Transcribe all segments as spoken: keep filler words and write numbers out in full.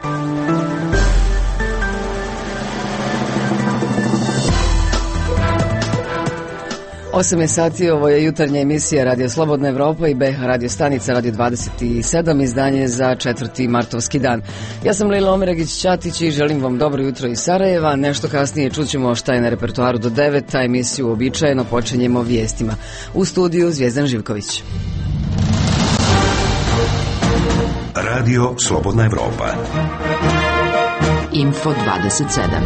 osam je sati, ovo je jutarnja emisija Radio Slobodna Evropa i B H radio stanica Radio dvadeset sedam, izdanje za četvrti martovski dan. Ja sam Lila Omeragić-Ćatić i želim vam dobro jutro iz Sarajeva. Nešto kasnije čućemo šta je na repertoaru do devet, a emisiju uobičajeno počinjemo vijestima. U studiju Zvijezdan Živković. Radio Slobodna Evropa. Info dvadeset sedam.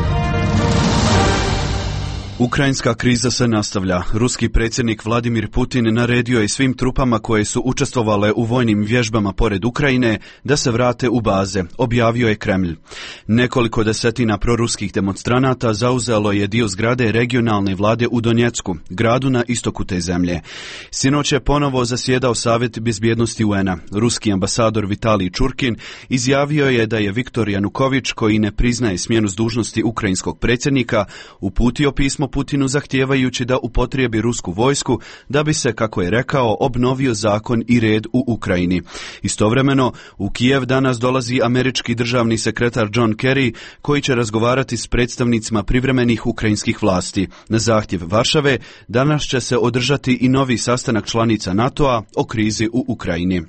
Ukrajinska kriza se nastavlja. Ruski predsjednik Vladimir Putin naredio je svim trupama koje su učestvovale u vojnim vježbama pored Ukrajine da se vrate u baze, objavio je Kremlj. Nekoliko desetina proruskih demonstranata zauzelo je dio zgrade regionalne vlade u Donjecku, gradu na istoku te zemlje. Sinoć je ponovo zasjedao Savjet bezbjednosti U N-a. Ruski ambasador Vitalij Čurkin izjavio je da je Viktor Januković, koji ne priznaje smjenu s dužnosti ukrajinskog predsjednika, uputio pismo Putinu zahtijevajući da upotrijebi rusku vojsku da bi se, kako je rekao, obnovio zakon i red u Ukrajini. Istovremeno, u Kijev danas dolazi američki državni sekretar John Kerry, koji će razgovarati s predstavnicima privremenih ukrajinskih vlasti. Na zahtjev Varšave danas će se održati i novi sastanak članica NATO-a o krizi u Ukrajini.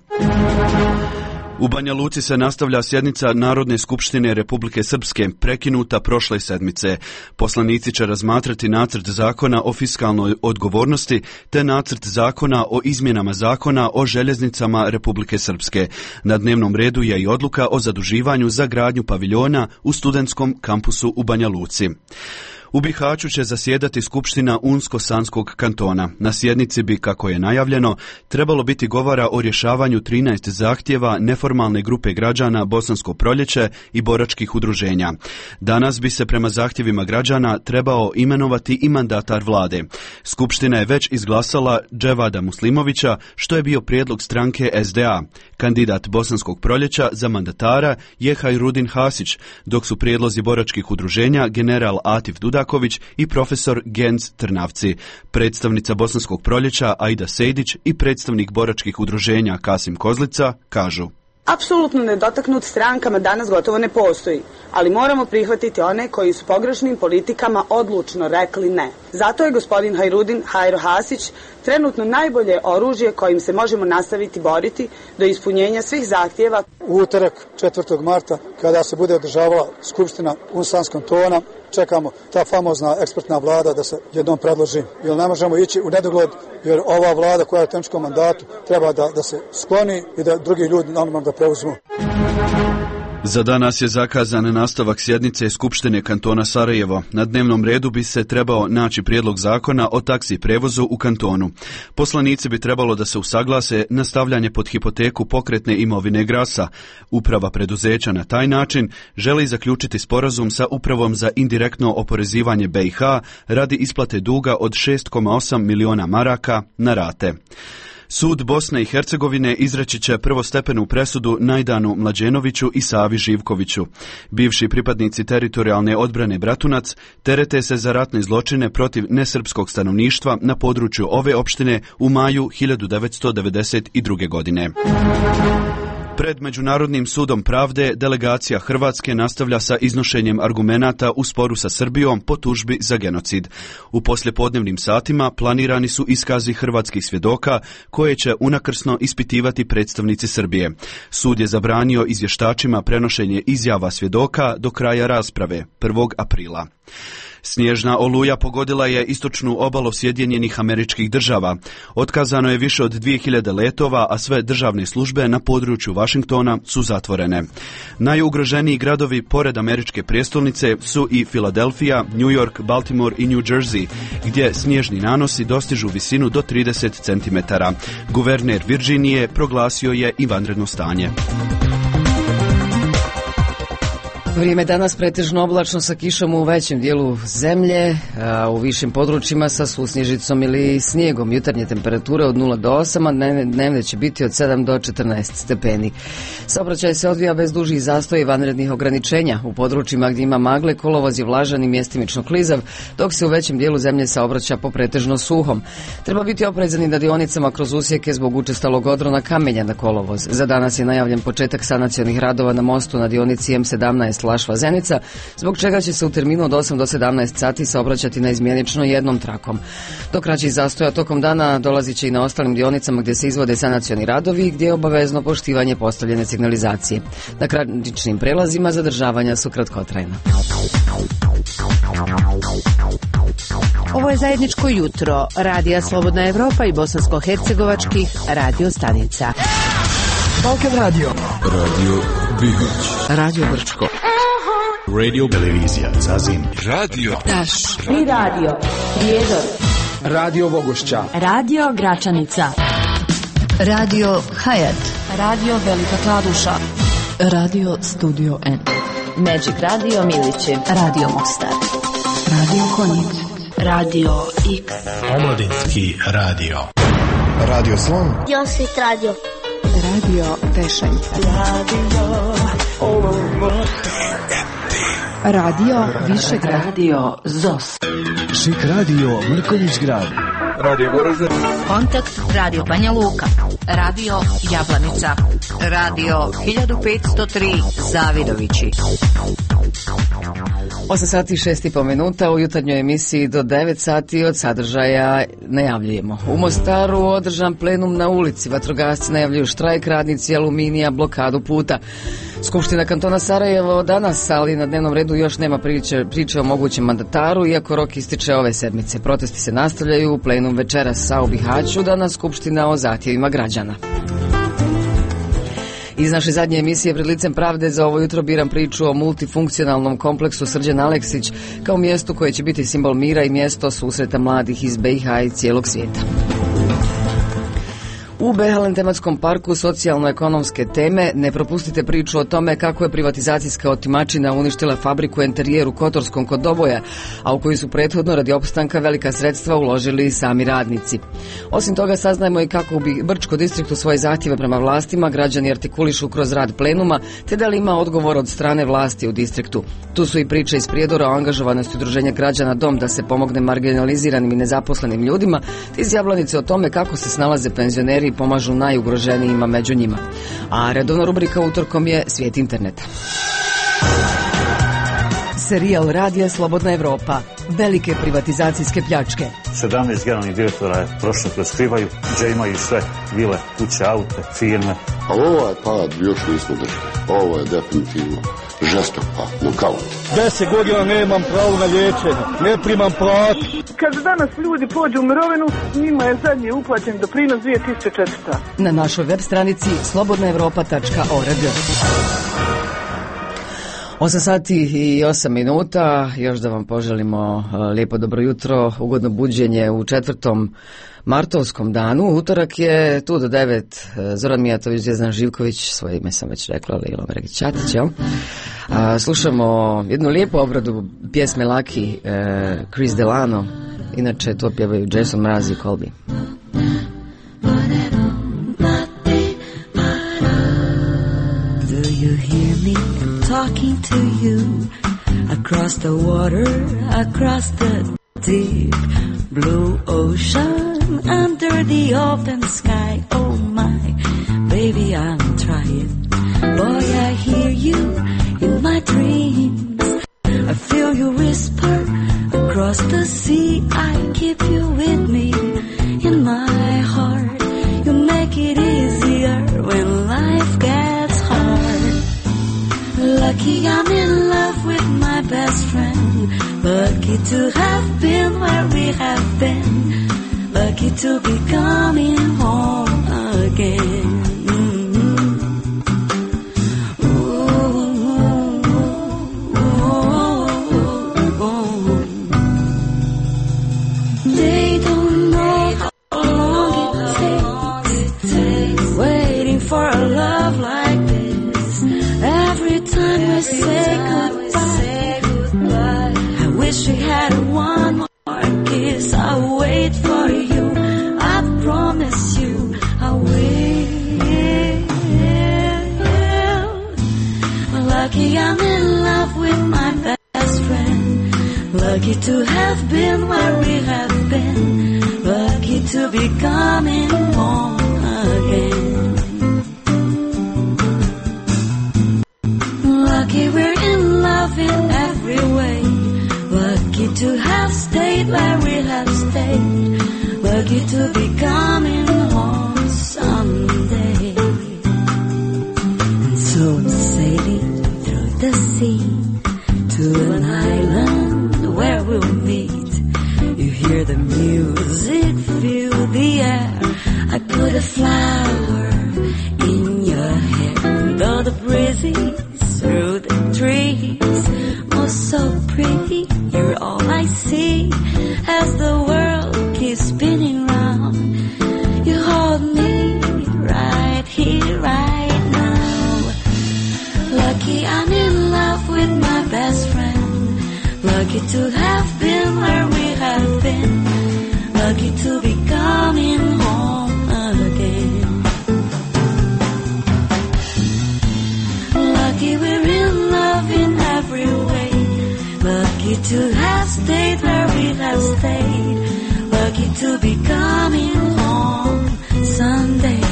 U Banja Luci se nastavlja sjednica Narodne skupštine Republike Srpske, prekinuta prošle sedmice. Poslanici će razmatrati nacrt zakona o fiskalnoj odgovornosti te nacrt zakona o izmjenama zakona o željeznicama Republike Srpske. Na dnevnom redu je i odluka o zaduživanju za gradnju paviljona u studentskom kampusu u Banja Luci. U Bihaću će zasjedati Skupština Unsko-Sanskog kantona. Na sjednici bi, kako je najavljeno, trebalo biti govora o rješavanju trinaest zahtjeva neformalne grupe građana Bosansko proljeće i boračkih udruženja. Danas bi se prema zahtjevima građana trebao imenovati i mandatar vlade. Skupština je već izglasala Dževada Muslimovića, što je bio prijedlog stranke S D A. Kandidat Bosanskog proljeća za mandatara je Hajrudin Hasić, dok su prijedlozi boračkih udruženja general Atif Dudaković i profesor Genc Trnavci. Predstavnica Bosanskog proljeća Aida Sejdić i predstavnik boračkih udruženja Kasim Kozlica kažu: Apsolutno nedotaknut strankama danas gotovo ne postoji, ali moramo prihvatiti one koji su pogrešnim politikama odlučno rekli ne. Zato je gospodin Hajrudin Hajro Hasić trenutno najbolje oružje kojim se možemo nastaviti boriti do ispunjenja svih zahtjeva. U utorak četvrtog marta, kada se bude održavala Skupština Unsko-Sanskog kantona, čekamo ta famozna ekspertna vlada da se jednom predloži, jer ne možemo ići u nedogled, jer ova vlada koja je u tehničkom mandatu treba da, da se skloni i da drugi ljudi normalno da preuzmu. Za danas je zakazan nastavak sjednice Skupštine kantona Sarajevo. Na dnevnom redu bi se trebao naći prijedlog zakona o taksi prevozu u kantonu. Poslanici bi trebalo da se usaglase na stavljanje pod hipoteku pokretne imovine Grasa. Uprava preduzeća na taj način želi zaključiti sporazum sa Upravom za indirektno oporezivanje B i H radi isplate duga od šest zarez osam miliona maraka na rate. Sud Bosne i Hercegovine izreći će prvostepenu presudu Najdanu Mlađenoviću i Savi Živkoviću. Bivši pripadnici teritorijalne odbrane Bratunac terete se za ratne zločine protiv nesrpskog stanovništva na području ove opštine u maju hiljadu devetsto devedeset druge. godine. Pred Međunarodnim sudom pravde delegacija Hrvatske nastavlja sa iznošenjem argumenata u sporu sa Srbijom po tužbi za genocid. U poslijepodnevnim satima planirani su iskazi hrvatskih svjedoka koje će unakrsno ispitivati predstavnici Srbije. Sud je zabranio izvještačima prenošenje izjava svjedoka do kraja rasprave, prvog aprila. Snježna oluja pogodila je istočnu obalu Sjedinjenih Američkih Država. Otkazano je više od dvije hiljade letova, a sve državne službe na području Vašingtona su zatvorene. Najugroženiji gradovi pored američke prijestolnice su i Filadelfija, New York, Baltimore i New Jersey, gdje snježni nanosi dostižu visinu do trideset centimetara. Guverner Virginije proglasio je i vanredno stanje. Vrijeme danas pretežno oblačno sa kišom u većem dijelu zemlje, a u višim područjima sa susnježicom ili snijegom. Jutarnje temperature od nula do osam, a dnevne će biti od sedam do četrnaest stepeni. Saobraćaj se odvija bez dužih zastoja i vanrednih ograničenja. U područjima gdje ima magle, kolovoz je vlažan i mjestimično klizav, dok se u većem dijelu zemlje saobraća po pretežno suhom. Treba biti oprezan i na dionicama kroz usjeke zbog učestalog odrona kamenja na kolovoz. Za danas je najavljen početak sanacionih radova na mostu na dionici M sedamnaest Lašva-Zenica, zbog čega će se u terminu od osam do sedamnaest sati saobraćati na izmjenično jednom trakom. Do kraćih zastoja tokom dana dolazit će i na ostalim dionicama gdje se izvode sanacioni radovi i gdje je obavezno poštivanje postavljene signalizacije. Na graničnim prelazima zadržavanja su kratkotrajna. Ovo je zajedničko jutro Radija Slobodna Evropa i bosansko-hercegovačkih radio stanica. Balkan Radio, Radio Bihać, Radio Brčko, Radio Televizija Zazim, Radio Taš i Radio Prijedor, Radio Vogošća, Radio Gračanica, Radio Hayat, Radio Velika Kladuša, Radio Studio N, Magic Radio Milići, Radio Mostar, Radio Konjic, Radio X, Omladinski radio, Radio Slon, Josit Radio, Radio Tešanj, Radio Radio Višegrad, Radio Zos, Šik Radio Mrkonjić Grad, Radio Goražde, Kontakt Radio Banja Luka, Radio Jablanica, Radio hiljadu petsto tri Zavidovići. osam sati i šest i po minuta u jutarnjoj emisiji do devet sati od sadržaja najavljujemo. U Mostaru održan plenum na ulici, vatrogasci najavljuju štrajk, radnici Aluminija blokadu puta. Skupština kantona Sarajevo danas, ali na dnevnom redu još nema priče, priče o mogućem mandataru, iako rok ističe ove sedmice. Protesti se nastavljaju, plenum večeras u Bihaću, danas skupština o zahtjevima građana. Iz naše zadnje emisije Pred licem pravde za ovo jutro biram priču o multifunkcionalnom kompleksu Srđan Aleksić kao mjestu koje će biti simbol mira i mjesto susreta mladih iz B i H i cijelog svijeta. U Behalen tematskom parku socijalno-ekonomske teme ne propustite priču o tome kako je privatizacijska otimačina uništila fabriku Enterijer u Kotorskom kod Doboja, a u koju su prethodno radi opstanka velika sredstva uložili i sami radnici. Osim toga saznajemo i kako u Brčko distriktu svoje zahtjeve prema vlastima građani artikulišu kroz rad plenuma, te da li ima odgovor od strane vlasti u distriktu. Tu su i priče iz Prijedora o angažovanosti udruženja građana Dom da se pomogne marginaliziranim i nezaposlenim ljudima, te iz Jablanice o tome kako se snalaze penzioneri i pomažu najugroženijima među njima. A redovna rubrika utorkom je Svijet interneta. Serijal Radija Slobodna Evropa. Velike privatizacijske pljačke. sedamnaest generalnih direktora je prošlo kroz Krivaju, gdje imaju sve vile, kuće, aute, firme. A ovo je pad, još nismo držali. Ovo je definitivno žestok pad, nokaut. Deset godina nemam pravo na liječenje, ne primam platu. Kad danas ljudi pođu u mirovinu, njima je zadnji uplaćen doprinos dvije tisuće četiristo. Na našoj web stranici slobodna evropa tačka org. osam sati i osam minuta, još da vam poželimo lijepo dobro jutro, ugodno buđenje u četvrtom martovskom danu. Utorak je tu do devet, Zoran Mijatović, Zvjezdan Živković, svoje ime sam već rekla, Lilo Meregić Čatić, jel? A, slušamo jednu lijepu obradu pjesme Lucky, eh, Chris Delano, inače to pjevaju Jason Mraz i Colby. Do you hear me talking to you across the water, across the deep blue ocean, under the open sky? Oh my, baby, I'm trying. Boy, I hear you in my dreams. I feel you whisper across the sea. I keep you with me in my heart. You make it easier when life gets hard. Lucky I'm in love with my best friend. Lucky to have been where we have been. Lucky to be coming home again. For a love like this, every time we say goodbye, Lucky I'm in love with my best friend. Lucky to have been where we have been. Lucky to be coming home again. Lucky we're in love in every way. Lucky to have stayed where we have stayed. Lucky to be coming home someday. And so I'm sailing through the sea to an island where we'll meet. You hear the music, feel the air. I put a flower in your hair. Though the breeze is through the trees, oh so pretty, you're all I see. As the world keeps spinning round, you hold me right here, right now. Lucky I'm in love with my best friend. Lucky to have been where we have been. Lucky to be coming home again. Lucky we're in love in every way. Lucky to have stayed where we have stayed. Lucky to be coming home someday.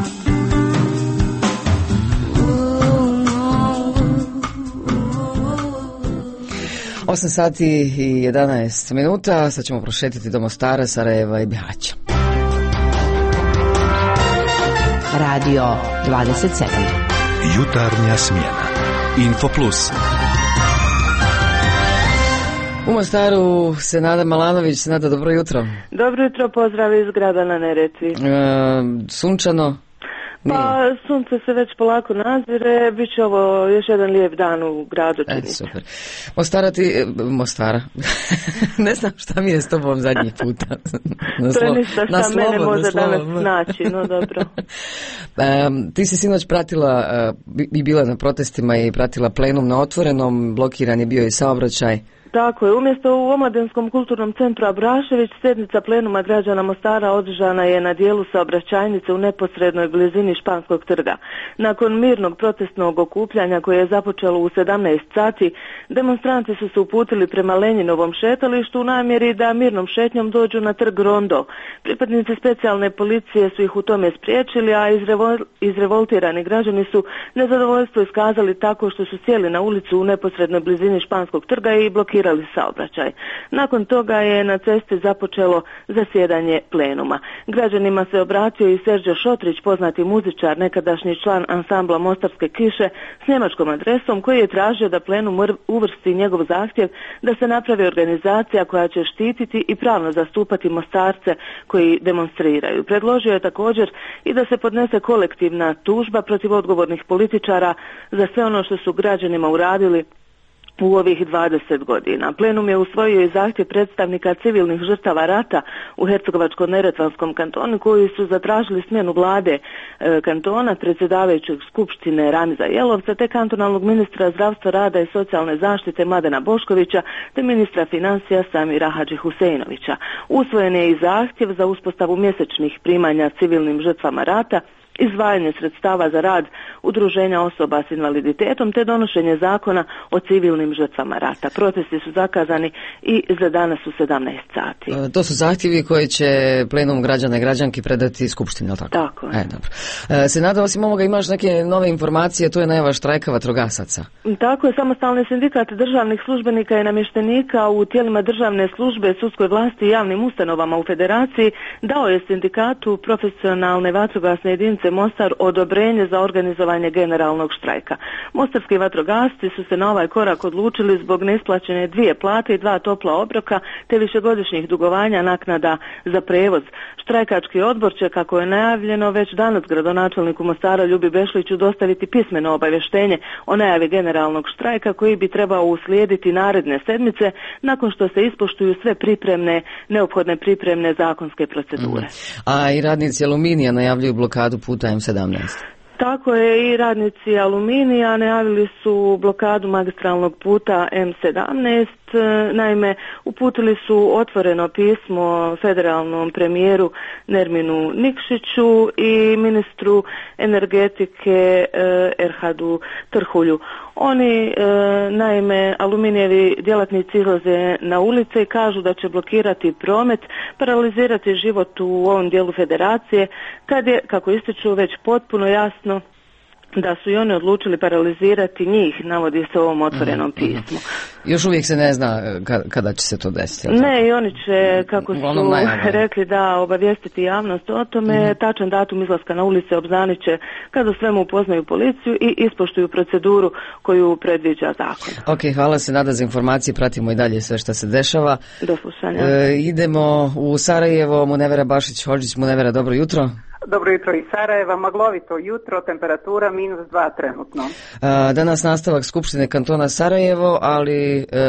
osam sati i jedanaest minuta, sad ćemo prošetiti do Mostara, Sarajeva i Bihaća. Radio dvadeset sedam. Jutarnja smjena. Info Plus. U Mostaru Senada Malanović. Senada, dobro jutro. Dobro jutro, pozdrav iz grada na Neretvi. E, sunčano? Pa sunce se već polako nazire, bit će ovo još jedan lijep dan u gradu. E, super. Mostara ti, Mostara, ne znam šta mi je s tobom zadnji puta. Na to je ništa šta slovo, mene može danas naći, no dobro. E, ti si sinoć pratila i bila na protestima i pratila plenum na Otvorenom, blokiran je bio i saobraćaj. Tako je, umjesto u Omladinskom kulturnom centru Abrašević, sjednica plenuma građana Mostara održana je na dijelu saobraćajnice u neposrednoj blizini Španskog trga. Nakon mirnog protestnog okupljanja koje je započelo u sedamnaest sati, demonstranti su se uputili prema Lenjinovom šetalištu u namjeri da mirnom šetnjom dođu na trg Rondo. Pripadnici specijalne policije su ih u tome spriječili, a izrevol, izrevoltirani građani su nezadovoljstvo iskazali tako što su sjeli na ulicu u neposrednoj blizini Španskog trga i blokirali saobraćaj. Nakon toga je na cesti započelo zasjedanje plenuma. Građanima se obratio i Serđo Šotrić, poznati muzičar, nekadašnji član ansambla Mostarske kiše, s njemačkom adresom, koji je tražio da plenum uvrsti njegov zahtjev da se napravi organizacija koja će štititi i pravno zastupati Mostarce koji demonstriraju. Predložio je također i da se podnese kolektivna tužba protiv odgovornih političara za sve ono što su građanima uradili u ovih dvadeset godina. Plenum je usvojio i zahtjev predstavnika civilnih žrtava rata u Hercegovačko-neretvanskom kantonu koji su zatražili smjenu vlade e, kantona, predsjedavajućeg skupštine Ramiza Jelovca te kantonalnog ministra zdravstva, rada i socijalne zaštite Mladena Boškovića te ministra financija Samira Hadži Huseinovića. Usvojen je i zahtjev za uspostavu mjesečnih primanja civilnim žrtvama rata, izdvajanje sredstava za rad udruženja osoba s invaliditetom te donošenje zakona o civilnim žrtvama rata. Protesti su zakazani i za danas u sedamnaest sati. E, to su zahtjevi koje će plenum građana i građanki predati skupštini, je li tako? Tako je. E, dobro. E, Senada, osim ovoga imaš neke nove informacije, to je najava štrajka vatrogasaca. Tako je, samostalni sindikat državnih službenika i namještenika u tijelima državne službe, sudskoj vlasti i javnim ustanovama u federaciji dao je sindikatu profesionalne vatrogasne jedinice Mostar odobrenje za organizovanje generalnog štrajka. Mostarski vatrogasci su se na ovaj korak odlučili zbog neisplaćene dvije plate i dva topla obroka te višegodišnjih dugovanja naknada za prevoz. Štrajkački odbor će, kako je najavljeno, već danas gradonačelniku Mostara Ljubi Bešliću dostaviti pismeno obavještenje o najavi generalnog štrajka koji bi trebao uslijediti naredne sedmice nakon što se ispoštuju sve pripremne, neophodne pripremne zakonske procedure. Mm. A i radnici Aluminija najavljuju blokadu puta M sedamnaest. Tako je, i radnici Aluminija najavili su blokadu magistralnog puta M sedamnaest Naime, uputili su otvoreno pismo federalnom premijeru Nerminu Nikšiću i ministru energetike Erhadu Trhulju. Oni, naime, aluminijevi djelatnici izlaze na ulice i kažu da će blokirati promet, paralizirati život u ovom dijelu federacije, kad je, kako ističu, već potpuno jasno da su i oni odlučili paralizirati njih, navodi se u ovom otvorenom pismu. Još uvijek se ne zna kada će se to desiti. Ne, i oni će, kako su rekli, da obavijestiti javnost o tome, mm. tačan datum izlaska na ulice obznanit će kada svemu upoznaju policiju i ispoštuju proceduru koju predviđa zakon. Ok, hvala se, Nada, za informacije, pratimo i dalje sve što se dešava. Do slušanja. E, idemo u Sarajevo, Munevera Bašić-Hodžić. Munevera, dobro jutro. Dobro jutro iz Sarajeva, maglovito jutro, temperatura minus dva trenutno. Danas nastavak Skupštine kantona Sarajevo, ali e,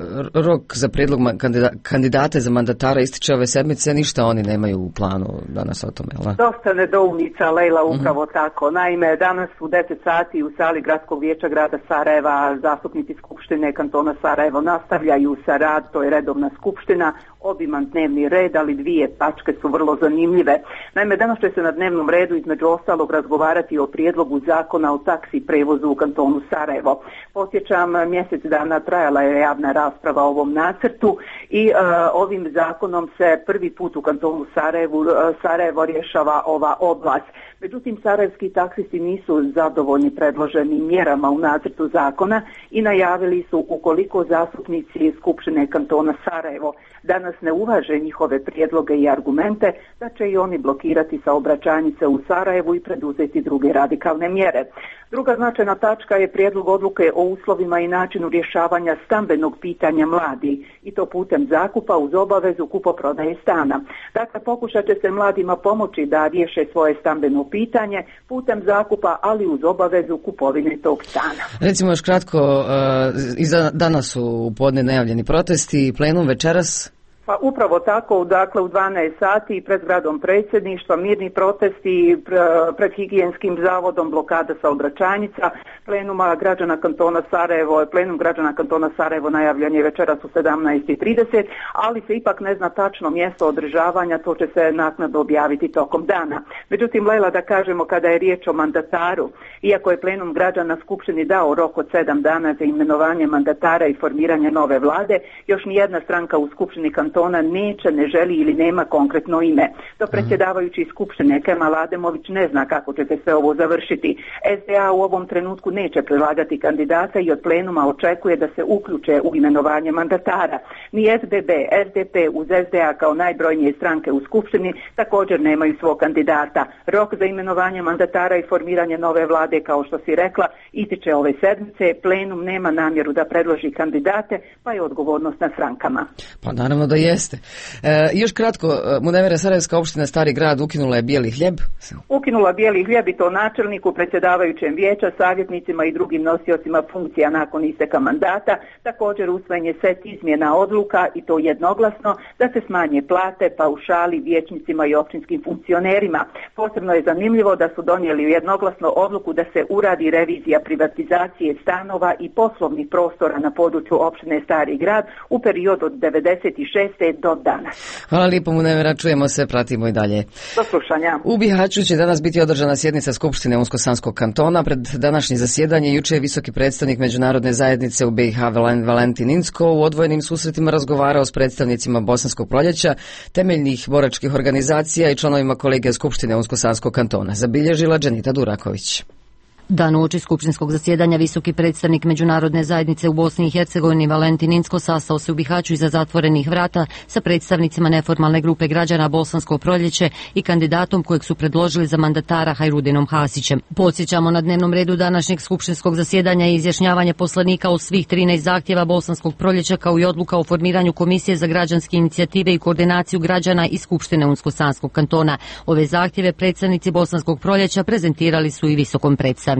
rok za prijedlog kandida, kandidate za mandatara ističe ove sedmice, ništa oni nemaju u planu danas o tome. La? Dosta nedoumica, Lejla, upravo mm-hmm. tako. Naime, danas u deset sati u sali Gradskog vijeća grada Sarajeva zastupnici Skupštine kantona Sarajevo nastavljaju sa rad, to je redovna skupština, obiman dnevni red, ali dvije tačke su vrlo zanimljive. Naime, danas će se na dnevnom redu između ostalog razgovarati o prijedlogu zakona o taksi prevozu u kantonu Sarajevo. Podsjećam, mjesec dana trajala je javna rasprava o ovom nacrtu i uh, ovim zakonom se prvi put u kantonu Sarajevo, uh, Sarajevo rješava ova oblast. Međutim, sarajevski taksisti nisu zadovoljni predloženim mjerama u nacrtu zakona i najavili su, ukoliko zastupnici Skupštine kantona Sarajevo danas ne uvaže njihove prijedloge i argumente, da će i oni blokirati saobraćajnice u Sarajevu i preduzeti druge radikalne mjere. Druga značajna tačka je prijedlog odluke o uslovima i načinu rješavanja stambenog pitanja mladih, i to putem zakupa uz obavezu kupoprodaje stana. Dakle, pokušat će se mladima pomoći da riješe svoje stambeno pitanje putem zakupa, ali uz obavezu kupovine tog stana. Recimo još kratko, uh, iza danas su u podne najavljeni protesti, plenum večeras? Pa upravo tako, dakle u dvanaest sati pred zgradom predsjedništva mirni protesti, pred higijenskim zavodom blokada saobraćajnica, plenuma građana kantona Sarajevo, plenum građana kantona Sarajevo najavljen je večeras u sedamnaest i trideset, ali se ipak ne zna tačno mjesto održavanja, to će se naknadno objaviti tokom dana. Međutim, Lejla, da kažemo, kada je riječ o mandataru, iako je plenum građana Skupštini dao rok od sedam dana za imenovanje mandatara i formiranje nove vlade, još nijedna stranka u Skupštini kantona ona neće, ne želi ili nema konkretno ime. To predsjedavajući Skupštine Kemal Ademović ne zna kako će se sve ovo završiti. S D A u ovom trenutku neće predlagati kandidata i od plenuma očekuje da se uključe u imenovanje mandatara. Ni S B B, S D P uz S D A kao najbrojnije stranke u Skupštini također nemaju svog kandidata. Rok za imenovanje mandatara i formiranje nove vlade, kao što si rekla, ističe ove sedmice. Plenum nema namjeru da predloži kandidate, pa je odgovornost na strankama. Pa naravno da jeste. E, još kratko, Munevera, Sarajevska opština Stari grad ukinula je bijeli hljeb? Ukinula bijeli hljeb i to načelniku, predsjedavajućem vijeća, savjetnicima i drugim nosiocima funkcija nakon isteka mandata. Također usvojen je set izmjena odluka i to jednoglasno da se smanje plate, paušali vijećnicima i općinskim funkcionerima. Posebno je zanimljivo da su donijeli jednoglasno odluku da se uradi revizija privatizacije stanova i poslovnih prostora na području opštine Stari grad u periodu od devedeset šeste do danas. Hvala lijepo, Munevera, čujemo se, pratimo i dalje. Do slušanja. U Bihaću će danas biti održana sjednica Skupštine Unsko-Sanskog kantona. Pred današnje zasjedanje juče je visoki predstavnik međunarodne zajednice u B i H Valentin Incko u odvojenim susretima razgovarao s predstavnicima Bosanskog proljeća, temeljnih boračkih organizacija i članovima kolegija Skupštine Unsko-Sanskog kantona. Zabilježila Dženita Duraković. Dan uoči skupštinskog zasjedanja visoki predstavnik međunarodne zajednice u Bosni i Hercegovini Valentin Incko sastao se u Bihaću iza zatvorenih vrata sa predstavnicima neformalne grupe građana Bosansko proljeće i kandidatom kojeg su predložili za mandatara Hajrudinom Hasićem. Podsjećamo, na dnevnom redu današnjeg skupštinskog zasjedanja je izjašnjavanje poslanika o svih trinaest zahtjeva Bosanskog proljeća, kao i odluka o formiranju komisije za građanske inicijative i koordinaciju građana iz Skupštine Unsko-Sanskog kantona. Ove zahtjeve predstavnici Bosanskog proljeća prezentirali su i visokom predstavniku.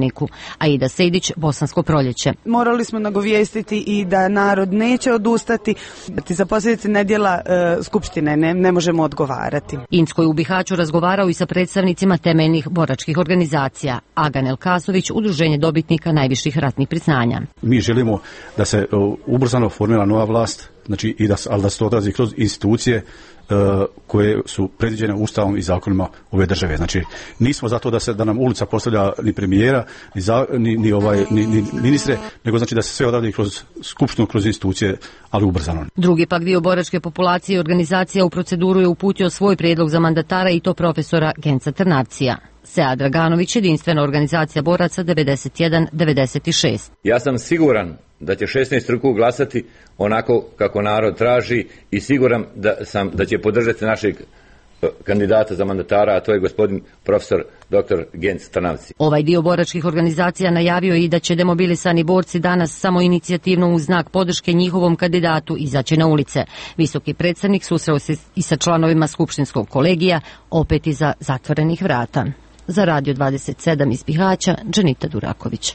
Dnevniku. Aida Sejdić, Bosansko proljeće. Morali smo nagovijestiti i da narod neće odustati. Za posljedice nedjela e, Skupštine ne, ne možemo odgovarati. Incko je u Bihaću razgovarao i sa predstavnicima temeljnih boračkih organizacija. Agan Elkasović, udruženje dobitnika najviših ratnih priznanja. Mi želimo da se uh, ubrzano formira nova vlast, znači i da, ali da se to odrazi kroz institucije uh, koje su predviđene Ustavom i zakonima ove države. Znači nismo zato da se da nam ulica postavlja ni premijera, ni, za, ni, ni, ovaj, ni, ni ministre, nego znači da se sve odradi kroz skupštinu, kroz institucije, ali ubrzano. Drugi pak dio boračke populacije i organizacija u proceduru je uputio svoj prijedlog za mandatara i to profesora Genca Trnavcija. Sead Draganović, jedinstvena organizacija boraca devedeset jedan devedeset šest. Ja sam siguran da će šesnaest ruku glasati onako kako narod traži i siguran da sam da će podržati našeg kandidata za mandatara, a to je gospodin profesor doktor Genc Trnavci. Ovaj dio boračkih organizacija najavio i da će demobilisani borci danas samo inicijativno u znak podrške njihovom kandidatu izaći na ulice. Visoki predstavnik susreo se i sa članovima skupštinskog kolegija, opet iza zatvorenih vrata. Za Radio dvadeset sedam iz Bihaća, Dženita Duraković.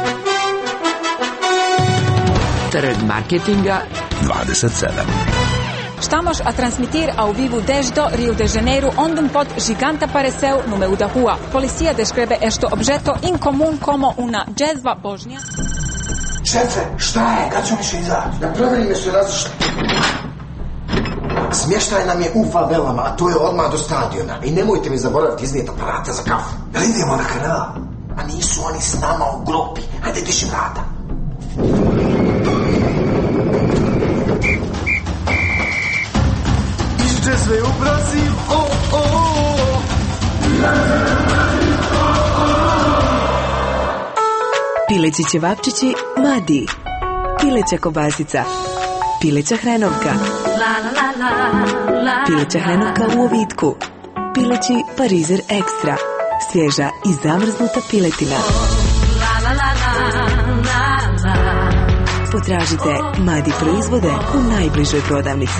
Trg marketinga dvadeset sedam. Estamos a transmitir ao vivo desde Rio de Janeiro, onde um pod gigante apareceu no meio da rua. Policia descreve este objeto incomum como uma jezva božnja. Šefe, šta je? Kad ću više izaći? Da proverime su različite. Smještaj nam je u favelama, a to je odmah do stadiona. I nemojte mi zaboraviti iznijeti aparate za kafu. Jel idemo na kanal? A nisu oni s nama u grupi. Hajde, diši vrata. Iđe sve u Brazil, o, o, o. Pileći ćevapčići Madi. Pileća kobasica. Pileća hrenovka. Pileća hrenovka u ovitku. Pileći parizer ekstra. Svježa i zamrznuta piletina. Potražite Madi proizvode u najbližoj prodavnici.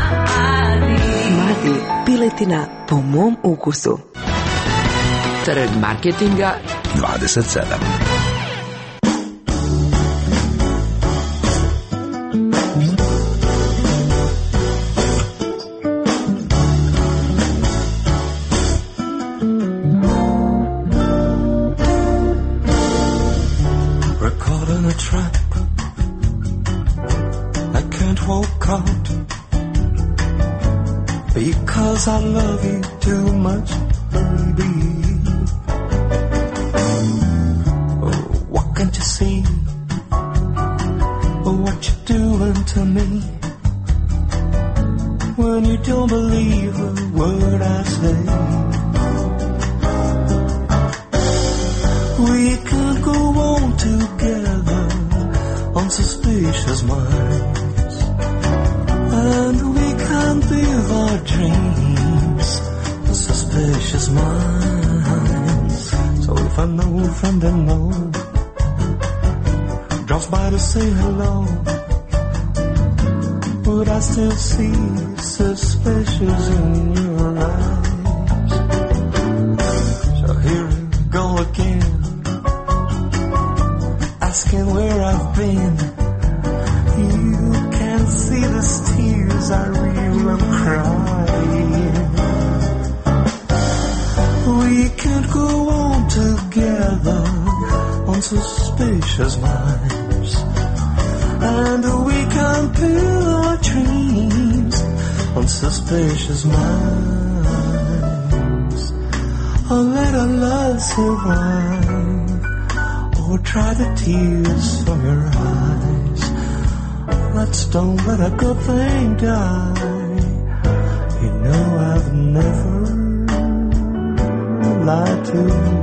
Madi, piletina po mom ukusu. Trg marketinga dvadeset sedam. Because I love you too much, baby. Oh, what can't you see? Oh, what you're doing to me? When you don't believe a word I say. We could go on together on suspicious minds, and we can live our dreams on suspicious minds. So if I know a friend I know drops by to say hello, would I still see suspicious in your eyes? So here we go again, asking where I've been. You can't see the tears I reel and crying. We can't go on together on suspicious minds, and we can't build our dreams on suspicious minds. Or let our love survive, or try the tears from your eyes. Let's don't let a good thing die. You know I've never lied to you.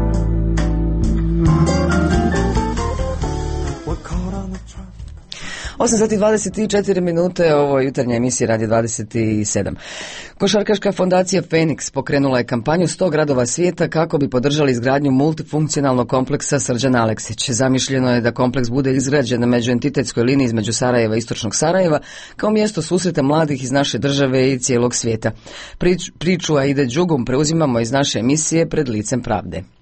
osam sati i dvadeset četiri minute, ovo je jutarnja emisija Radio dvadeset sedam. Košarkaška fondacija Feniks pokrenula je kampanju sto gradova svijeta kako bi podržali izgradnju multifunkcionalnog kompleksa Srđan Aleksić. Zamišljeno je da kompleks bude izgrađen na međuentitetskoj liniji između Sarajeva i istočnog Sarajeva kao mjesto susreta mladih iz naše države i cijelog svijeta. Prič, priču Aide Đugum preuzimamo iz naše emisije Pred licem pravde.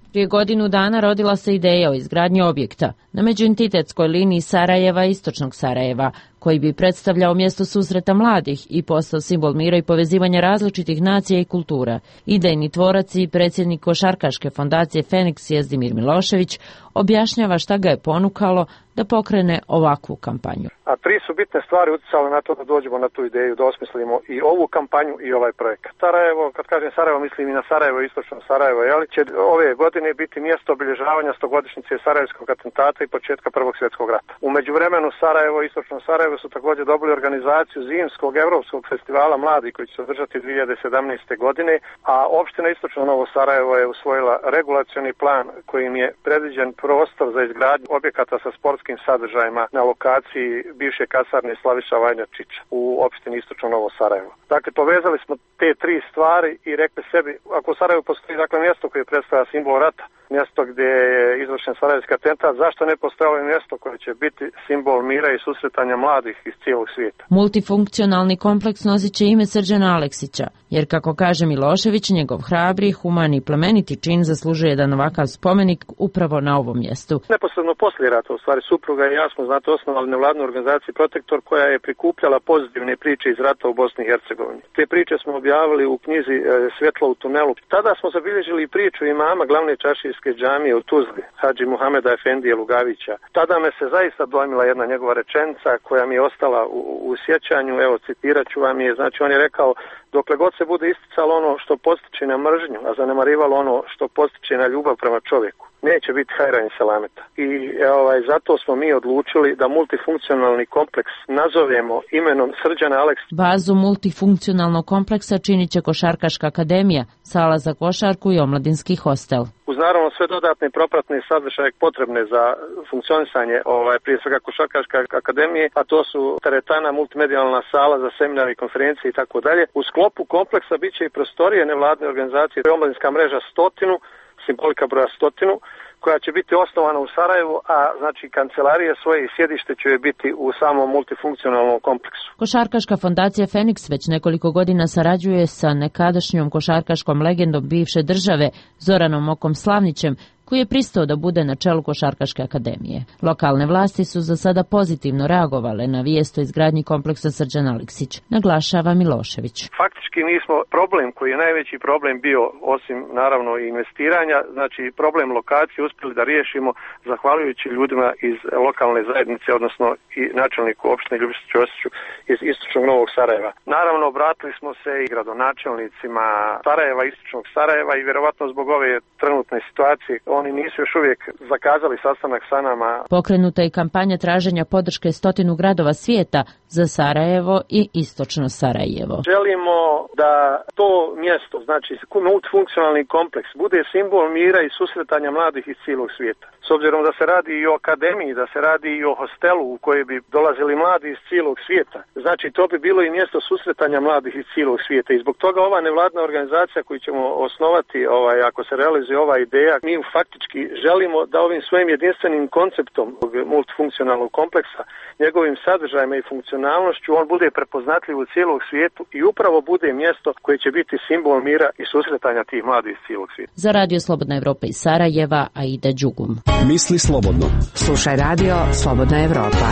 Prije godinu dana rodila se ideja o izgradnji objekta na međuentitetskoj liniji Sarajeva i Istočnog Sarajeva, koji bi predstavljao mjesto susreta mladih i postao simbol mira i povezivanja različitih nacija i kultura. Idejni tvorac i predsjednik košarkaške fondacije Feniks Jezdimir Milošević objašnjava šta ga je ponukalo da pokrene ovakvu kampanju. A tri su bitne stvari utjecale na to da dođemo na tu ideju, da osmislimo i ovu kampanju i ovaj projekat. Sarajevo, kad kažem Sarajevo, mislim i na Sarajevo i Istočno Sarajevo, jeli, će ove godine biti mjesto obilježavanja stogodišnjice Sarajevskog atentata i početka Prvog svjetskog rata. U međuvremenu Sarajevo i Istočno Sarajevo su također dobili organizaciju zimskog evropskog festivala mladih koji će se održati dvije hiljade sedamnaeste. godine, a opština Istočno Novo Sarajevo je usvojila regulacioni plan kojim je predviđen prostor za izgradnju objekata sa sportskim sadržajima na lokaciji bivše kasarne Slaviša Vajnjačića u opštini Istočno Novo Sarajevo. Dakle, povezali smo te tri stvari i rekli sebi, ako u Sarajevu postoji dakle mjesto koje predstavlja simbol rata, mjesto gdje je izvršen sarajevski atentat, zašto ne postoji mjesto koje će biti simbol mira i susretanja mladih iz cijelog svijeta? Multifunkcionalni kompleks nosit će ime Srđana Aleksića, jer kako kaže Milošević, njegov hrabri, humani i plemeniti čin zaslužuje jedan ovakav spomenik upravo na ovom mjestu. Neposredno poslije rata, u stvari supruga i ja smo, znate, osnovali nevladnu organizaciju Protektor koja je prikupljala pozitivne priče iz rata u Bosni i Hercegovini. Te priče smo objavili u knjizi e, Svjetlo u tunelu. Tada smo zabilježili priču imama glavne čaršijske džamije u Tuzli, Hadži Muhameda Efendije Lugavića. Tada me se zaista dojmila jedna njegova rečenica koja mi je ostala u, u sjećanju, evo citirat ću vam je, znači on je rekao: dokle god se bude isticalo ono što postiče na mržnju, a zanemarivalo ono što postiče na ljubav prema čovjeku, neće biti hajra ni selameta. I ovaj, zato smo mi odlučili da multifunkcionalni kompleks nazovemo imenom Srđana Aleksića. Bazu multifunkcionalnog kompleksa činit će Košarkaška akademija, sala za košarku i omladinski hostel. Uz naravno sve dodatne propratne sadržaje potrebne za funkcionisanje ovaj, prije svega Košarkaške akademije, a to su teretana, multimedijalna sala za seminare i konferencije i tako dalje. U sklopu kompleksa bit će i prostorije nevladne organizacije, omladinska mreža stotinu, simbolika broja stotinu, koja će biti osnovana u Sarajevu, a znači kancelarije svoje i sjedište će biti u samom multifunkcionalnom kompleksu. Košarkaška fondacija Feniks već nekoliko godina sarađuje sa nekadašnjom košarkaškom legendom bivše države Zoranom Okom Slavnićem, koji je pristao da bude na čelu Košarkaške akademije. Lokalne vlasti su za sada pozitivno reagovale na vijest o izgradnji kompleksa Srđan Aleksić, naglašava Milošević. Faktički mi smo problem koji je najveći problem bio, osim naravno i investiranja, znači problem lokacije uspjeli da riješimo zahvaljujući ljudima iz lokalne zajednice, odnosno i načelniku opštine Ljubišu Ćosiću iz Istočnog Novog Sarajeva. Naravno, obratili smo se i gradonačelnicima Sarajeva, Istočnog Sarajeva i vjerovatno zbog ove trenutne situacije oni nisu još uvijek zakazali sastanak sa nama. Pokrenuta je kampanja traženja podrške stotinu gradova svijeta za Sarajevo i Istočno Sarajevo. Želimo da to mjesto, znači multifunkcionalni kompleks, bude simbol mira i susretanja mladih iz cijelog svijeta. S obzirom da se radi i o akademiji, da se radi i o hostelu u koji bi dolazili mladi iz cijelog svijeta, znači to bi bilo i mjesto susretanja mladih iz cijelog svijeta. I zbog toga ova nevladna organizacija koju ćemo osnovati, ovaj, ako se realizuje ova ideja, mi faktički želimo da ovim svojim jedinstvenim konceptom multifunkcionalnog kompleksa, njegovim sadržajima i funkcionalnošću, on bude prepoznatljiv u cijelog svijetu i upravo bude mjesto koje će biti simbol mira i susretanja tih mladih iz cijelog svijeta. Za Radio Slobodna Evropa iz Sarajeva, Aida Đugum. Misli slobodno. Slušaj Radio Slobodna Evropa.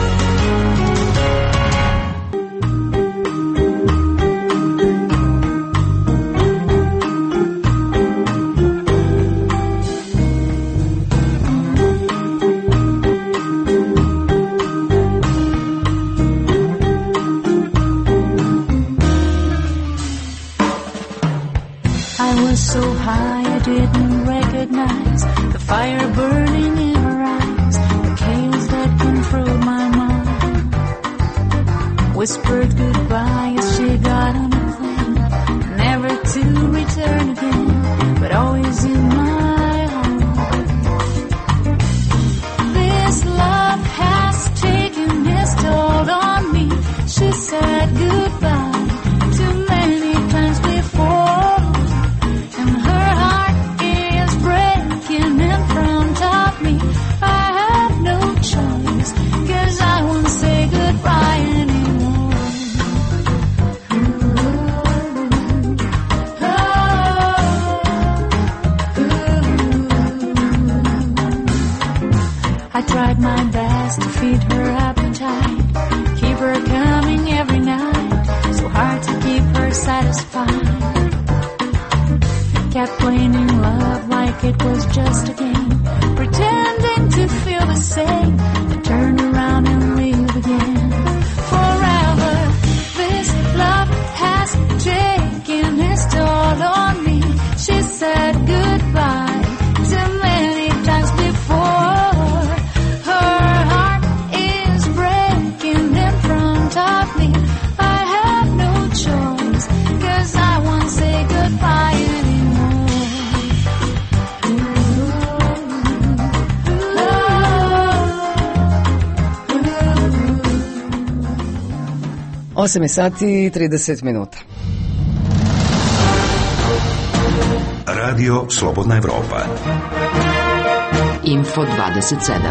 So high I didn't recognize the fire burning in her eyes, the chaos that controlled my mind. Whispered goodbye as she got on a plane, never to return again, but always in my heart. This love has taken its toll on me. She said goodbye too many times before. From time tried my best to feed her appetite, keep her coming every night, so hard to keep her satisfied. Kept playing love like it was just a game, pretending to feel the same, then turn around and leave again. Forever, this love has taken its toll on me. She said goodbye too many times before. Her heart is breaking in front of me. I have no choice, 'cause I won't say goodbye anymore. osam je sati i trideset minuta. Radio Slobodna Evropa. Info dvadeset sedam.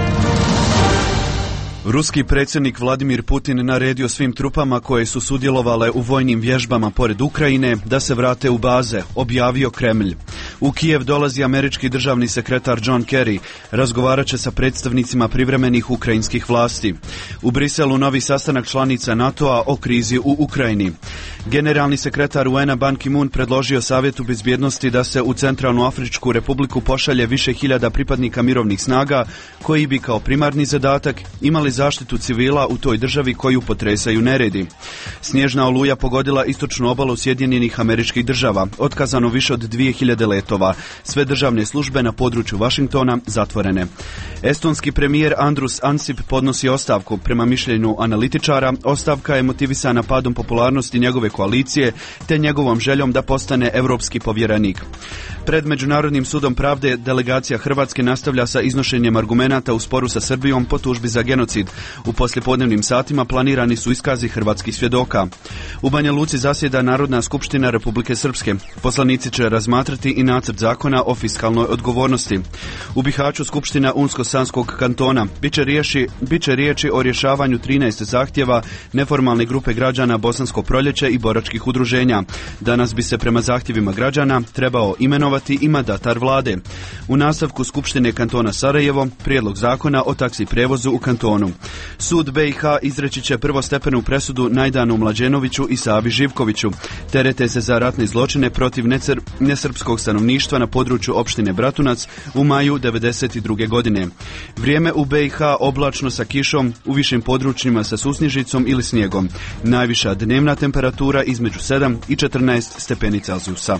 Ruski predsjednik Vladimir Putin naredio svim trupama koje su sudjelovale u vojnim vježbama pored Ukrajine da se vrate u baze, objavio Kremlj. U Kijev dolazi američki državni sekretar John Kerry, razgovarat će sa predstavnicima privremenih ukrajinskih vlasti. U Briselu novi sastanak članica NATO-a o krizi u Ukrajini. Generalni sekretar U N-a Ban Ki-moon predložio Savjetu bezbjednosti da se u Centralnu Afričku republiku pošalje više hiljada pripadnika mirovnih snaga koji bi kao primarni zadatak imali zaštitu civila u toj državi koju potresaju neredi. Snježna oluja pogodila istočnu obalu Sjedinjenih Američkih Država, otkazano više od dvije hiljade letova, sve državne službe na području Washingtona zatvorene. Estonski premijer Andrus Ansip podnosi ostavku. Prema mišljenju analitičara, ostavka je motivisana padom popularnosti njegove koalicije te njegovom željom da postane europski povjerenik. Pred Međunarodnim sudom pravde delegacija Hrvatske nastavlja sa iznošenjem argumenata u sporu sa Srbijom po tužbi za genocid. U poslijepodnevnim satima planirani su iskazi hrvatskih svjedoka. U Banja Luci zasjeda Narodna skupština Republike Srpske. Poslanici će razmatrati i nacrt zakona o fiskalnoj odgovornosti. U Bihaću skupština Unsko-Sanskog kantona. Biće, riješi, biće riječi o rješavanju trinaest zahtjeva neformalne grupe građana Bosansko proljeće i boračkih udruženja. Danas bi se prema zahtjevima građana trebao imenovati i mandatar vlade. U nastavku skupštine kantona Sarajevo prijedlog zakona o taksi prijevozu u kantonu. Sud B i H izreći će prvostepenu presudu Najdanu Mlađenoviću i Savi Živkoviću. Terete se za ratne zločine protiv necer, nesrpskog stanovništva na području opštine Bratunac u maju devedeset druge godine. Vrijeme u B i H oblačno sa kišom, u višim područjima sa susnježicom ili snijegom. Najviša dnevna temperatura između sedam i četrnaest stepeni Celzijusa.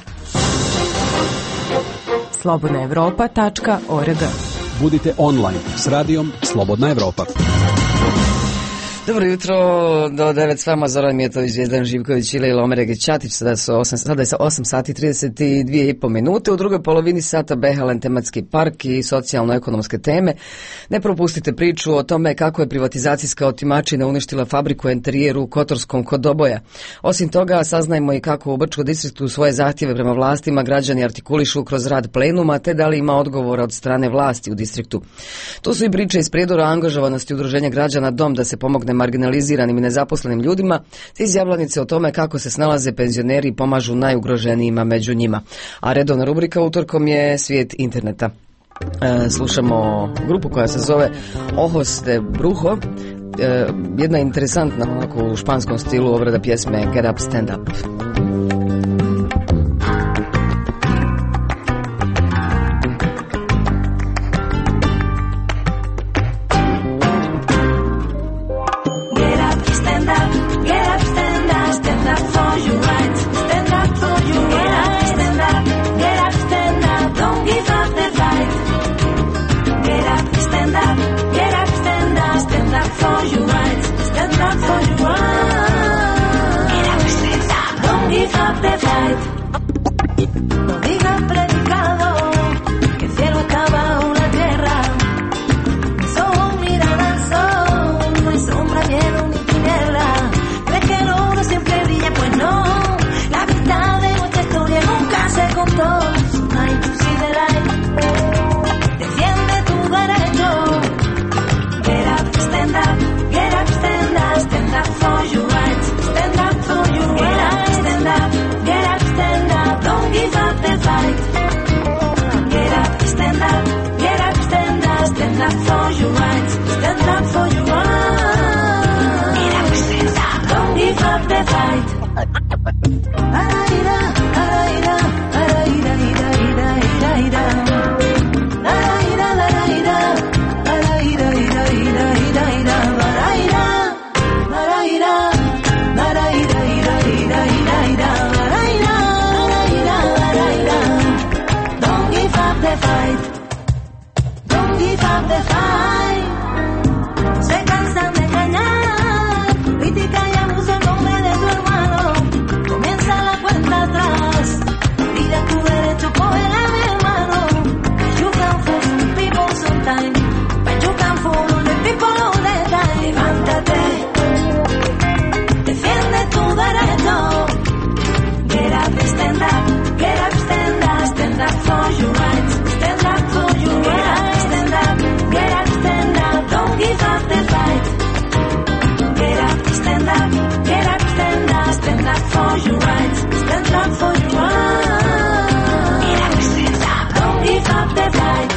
slobodna evropa tačka org. Budite online s radijom Slobodna Evropa. Dobro jutro, do devet s vama Zoran Mijetović, Zvijezdan Živković i Lejla Omeregić Ćatić. Sada, su osam, sada je sa osam sati trideset dvije i pol minute. U drugoj polovini sata Behalen tematski park i socijalno-ekonomske teme. Ne propustite priču o tome kako je privatizacijska otimačina uništila fabriku enterijeru u Kotorskom kod Doboja. Osim toga, saznajmo i kako u Brčkom distriktu svoje zahtjeve prema vlastima građani artikulišu kroz rad plenuma, te da li ima odgovora od strane vlasti u distriktu. Tu su i priče iz prijedora angažovanosti udruženja građana Dom da se pomogne marginaliziranim i nezaposlenim ljudima, te izjavljanice o tome kako se snalaze penzioneri i pomažu najugroženijima među njima. A redovna rubrika utorkom je Svijet interneta. E, slušamo grupu koja se zove Ojos de Brujo, e, jedna interesantna onako u španskom stilu obrada pjesme Get Up, Stand Up. No digas predicado que el cielo estaba una guerra. Mis ojos miran al sol, no hay sombra, miedo ni tiniebla. ¿Crees que el oro siempre brilla? Pues no, la verdad de nuestra historia nunca se contó. Ay, tú sí de la defiende tu derecho. Get up, stand up, get stand up for your rights, stand up for your rights. Don't give up the fight. Araira, araira, araira, ira, ira, ira, ira. Araira, araira, araira, ira, ira, ira, ira. Araira, araira, araira, ira, ira, ira, ira. Araira, araira, araira. Don't give up the fight. Don't give up the fight. Se cansan de engañar, crítica y abuso en nombre de tu hermano. Comienza la cuenta atrás. Pide tu derecho, cógela mi hermano. You can fool the people sometimes, but you can fool the people all the time. Levántate, defiende tu derecho. Get up, stand up, get up, stand up, stand up for your rights, stand up for your rights, stand up, get up, stand up, don't give up the fight. Get up, stand up, get up, stand up, stand up for your rights, stand up for your rights. Get up, stand up, don't give up the fight.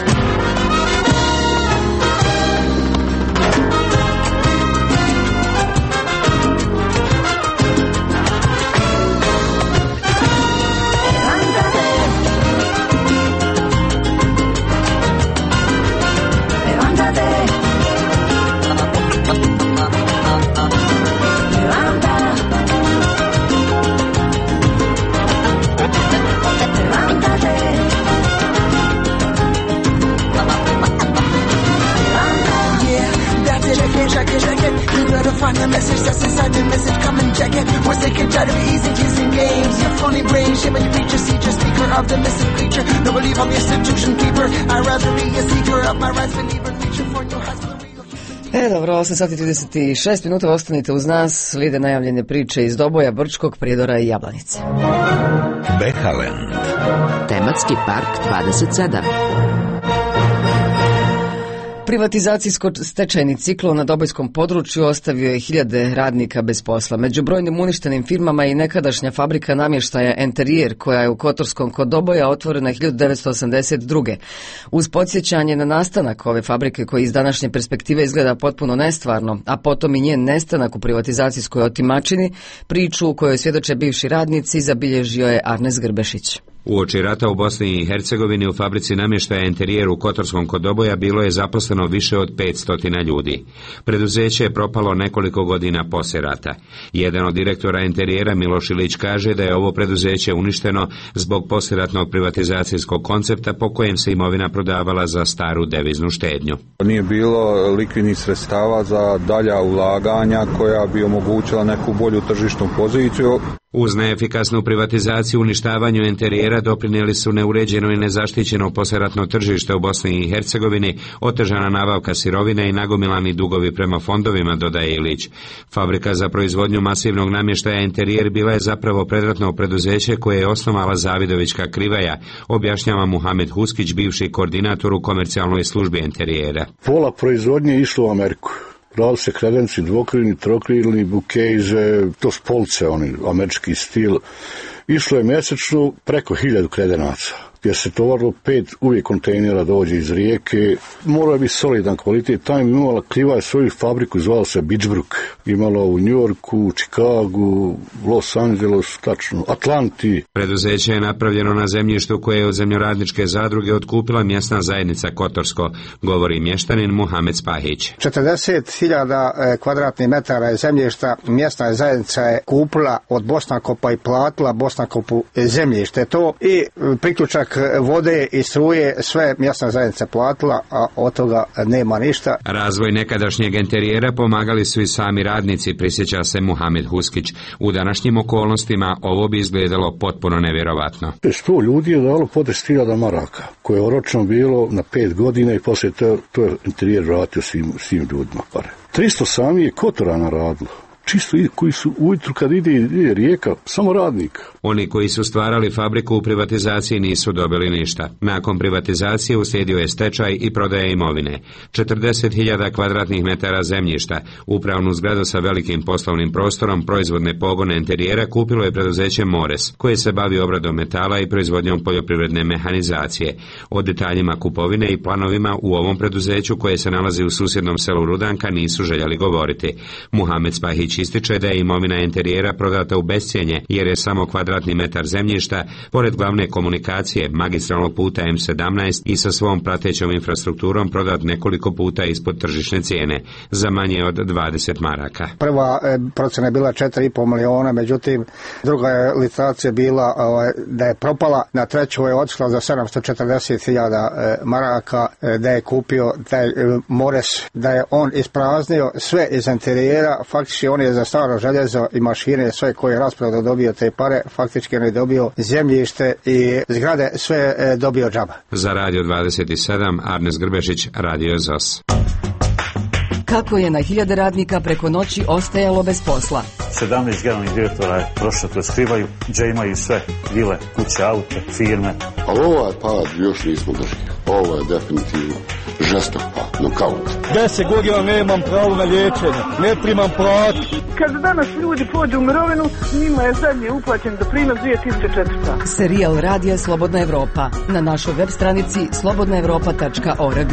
Check it, check it. You better find the message that's inside the message. Come and check it. We're sick and tired of easy teasing games. Your funny brain, shame on your features. Teacher, speaker of the missing creature. No believe I'm the institution keeper. I'd rather be a seeker of my rights. Believer, feature for new high school. E, dobro, osam sati trideset šest minuta, ostanite uz nas, slijede najavljene priče iz Doboja, Brčkog, Prijedora i Jablanice. Behaland. Tematski park dvadeset sedam. Privatizacijsko-stečajni ciklon na dobojskom području ostavio je hiljade radnika bez posla. Među brojnim uništenim firmama i nekadašnja fabrika namještaja Enterijer, koja je u Kotorskom kod Doboja otvorena hiljadu devetsto osamdeset druge. Uz podsjećanje na nastanak ove fabrike, koji iz današnje perspektive izgleda potpuno nestvarno, a potom i njen nestanak u privatizacijskoj otimačini, priču u kojoj svjedoče bivši radnici zabilježio je Arnes Grbešić. Uoči rata u Bosni i Hercegovini u fabrici namještaja Enterijer u Kotorskom kod Doboja bilo je zaposleno više od petsto ljudi. Preduzeće je propalo nekoliko godina poslije rata. Jedan od direktora Enterijera, Miloš Ilić, kaže da je ovo preduzeće uništeno zbog poslijeratnog privatizacijskog koncepta po kojem se imovina prodavala za staru deviznu štednju. Nije bilo likvidnih sredstava za dalja ulaganja koja bi omogućila neku bolju tržišnu poziciju. Uz neefikasnu privatizaciju uništavanju Enterijera doprinijeli su neuređeno i nezaštićeno poslijeratno tržište u Bosni i Hercegovini, otežana nabavka sirovine i nagomilani dugovi prema fondovima, dodaje Ilić. Fabrika za proizvodnju masivnog namještaja Enterijer bila je zapravo predratno preduzeće koje je osnovala Zavidovićka Krivaja, objašnjava Muhamed Huskić, bivši koordinator u komercijalnoj službi Enterijera. Pola proizvodnje je išlo u Ameriku. Radili se kredenci dvokrilni, trokrilni, bukejze, to spolce, oni, američki stil. Išlo je mjesečno preko hiljadu kredenaca, gdje se tovarilo pet uvijek kontejnera dođe iz rijeke. Morao je biti solidan kvalitet. Tam je imala Krivaja svoju fabriku, zvala se Beachbrook. Imala u New Yorku, Chicagu, Los Angeles, tačno, Atlanti. Preduzeće je napravljeno na zemljištu koje je od zemljoradničke zadruge otkupila mjesna zajednica Kotorsko, govori mještanin Muhamed Spahić. četrdeset hiljada kvadratnih metara zemljišta mjesna zajednica je kupila od Bosnakopa i platila Bosnakopu zemljište. To i priključak vode i struje sve mjesna zajednica platila, a od toga nema ništa. Razvoj nekadašnjeg Enterijera pomagali su i sami radnici, prisjeća se Muhamed Huskić. U današnjim okolnostima ovo bi izgledalo potpuno nevjerovatno. Sto ljudi je dalo po deset hiljada maraka, koje je oročno bilo na pet godina i poslije to, to je Enterijer vratio svim, svim ljudima pare. tristo sami je Kotorana radilo. čisto koji su ujutru kad ide, ide rijeka, samo radnik. Oni koji su stvarali fabriku u privatizaciji nisu dobili ništa. Nakon privatizacije uslijedio je stečaj i prodaja imovine. četrdeset hiljada kvadratnih metara zemljišta, upravnu zgradu sa velikim poslovnim prostorom, proizvodne pogone enterijera kupilo je preduzeće Mores, koje se bavi obradom metala i proizvodnjom poljoprivredne mehanizacije. O detaljima kupovine i planovima u ovom preduzeću, koje se nalazi u susjednom selu Rudanka, nisu željeli govoriti. Muhamed Spahić ističe da je imovina enterijera prodata u bescijenje, jer je samo kvadratni metar zemljišta, pored glavne komunikacije, magistralnog puta M sedamnaest i sa svom pratećom infrastrukturom prodat nekoliko puta ispod tržišne cijene, za manje od dvadeset maraka. Prva e, procena je bila četiri i pol miliona, međutim, druga je licitacija bila e, da je propala, na treću je otišla za sedamsto četrdeset hiljada e, maraka, e, da je kupio taj e, Mores, da je on ispraznio sve iz interijera, faktički on je za staro željezo i mašine, sve koje je rasprodao dobio te pare, faktički on je dobio zemljište i zgrade, sve e, dobio džaba. Za Radio dvadeset sedam, Arnes Grbešić, Radio Z O S. Kako je na hiljade radnika preko noći ostajalo bez posla? sedamnaest generalnih direktora je prošlo kroz skrivaju, gdje imaju sve, vile, kuće, aute, firme. Ali ovaj pad još nismo došli. Ovo je definitivno žestok pad, nokaut. Deset godina nemam pravo na liječenje, ne primam platu. Kad danas ljudi pođu u mirovinu, njima je zadnje uplaćen doprinos dvije tisuće četiristo. Serijal Radija Slobodna Evropa na našoj web stranici slobodna evropa tačka org.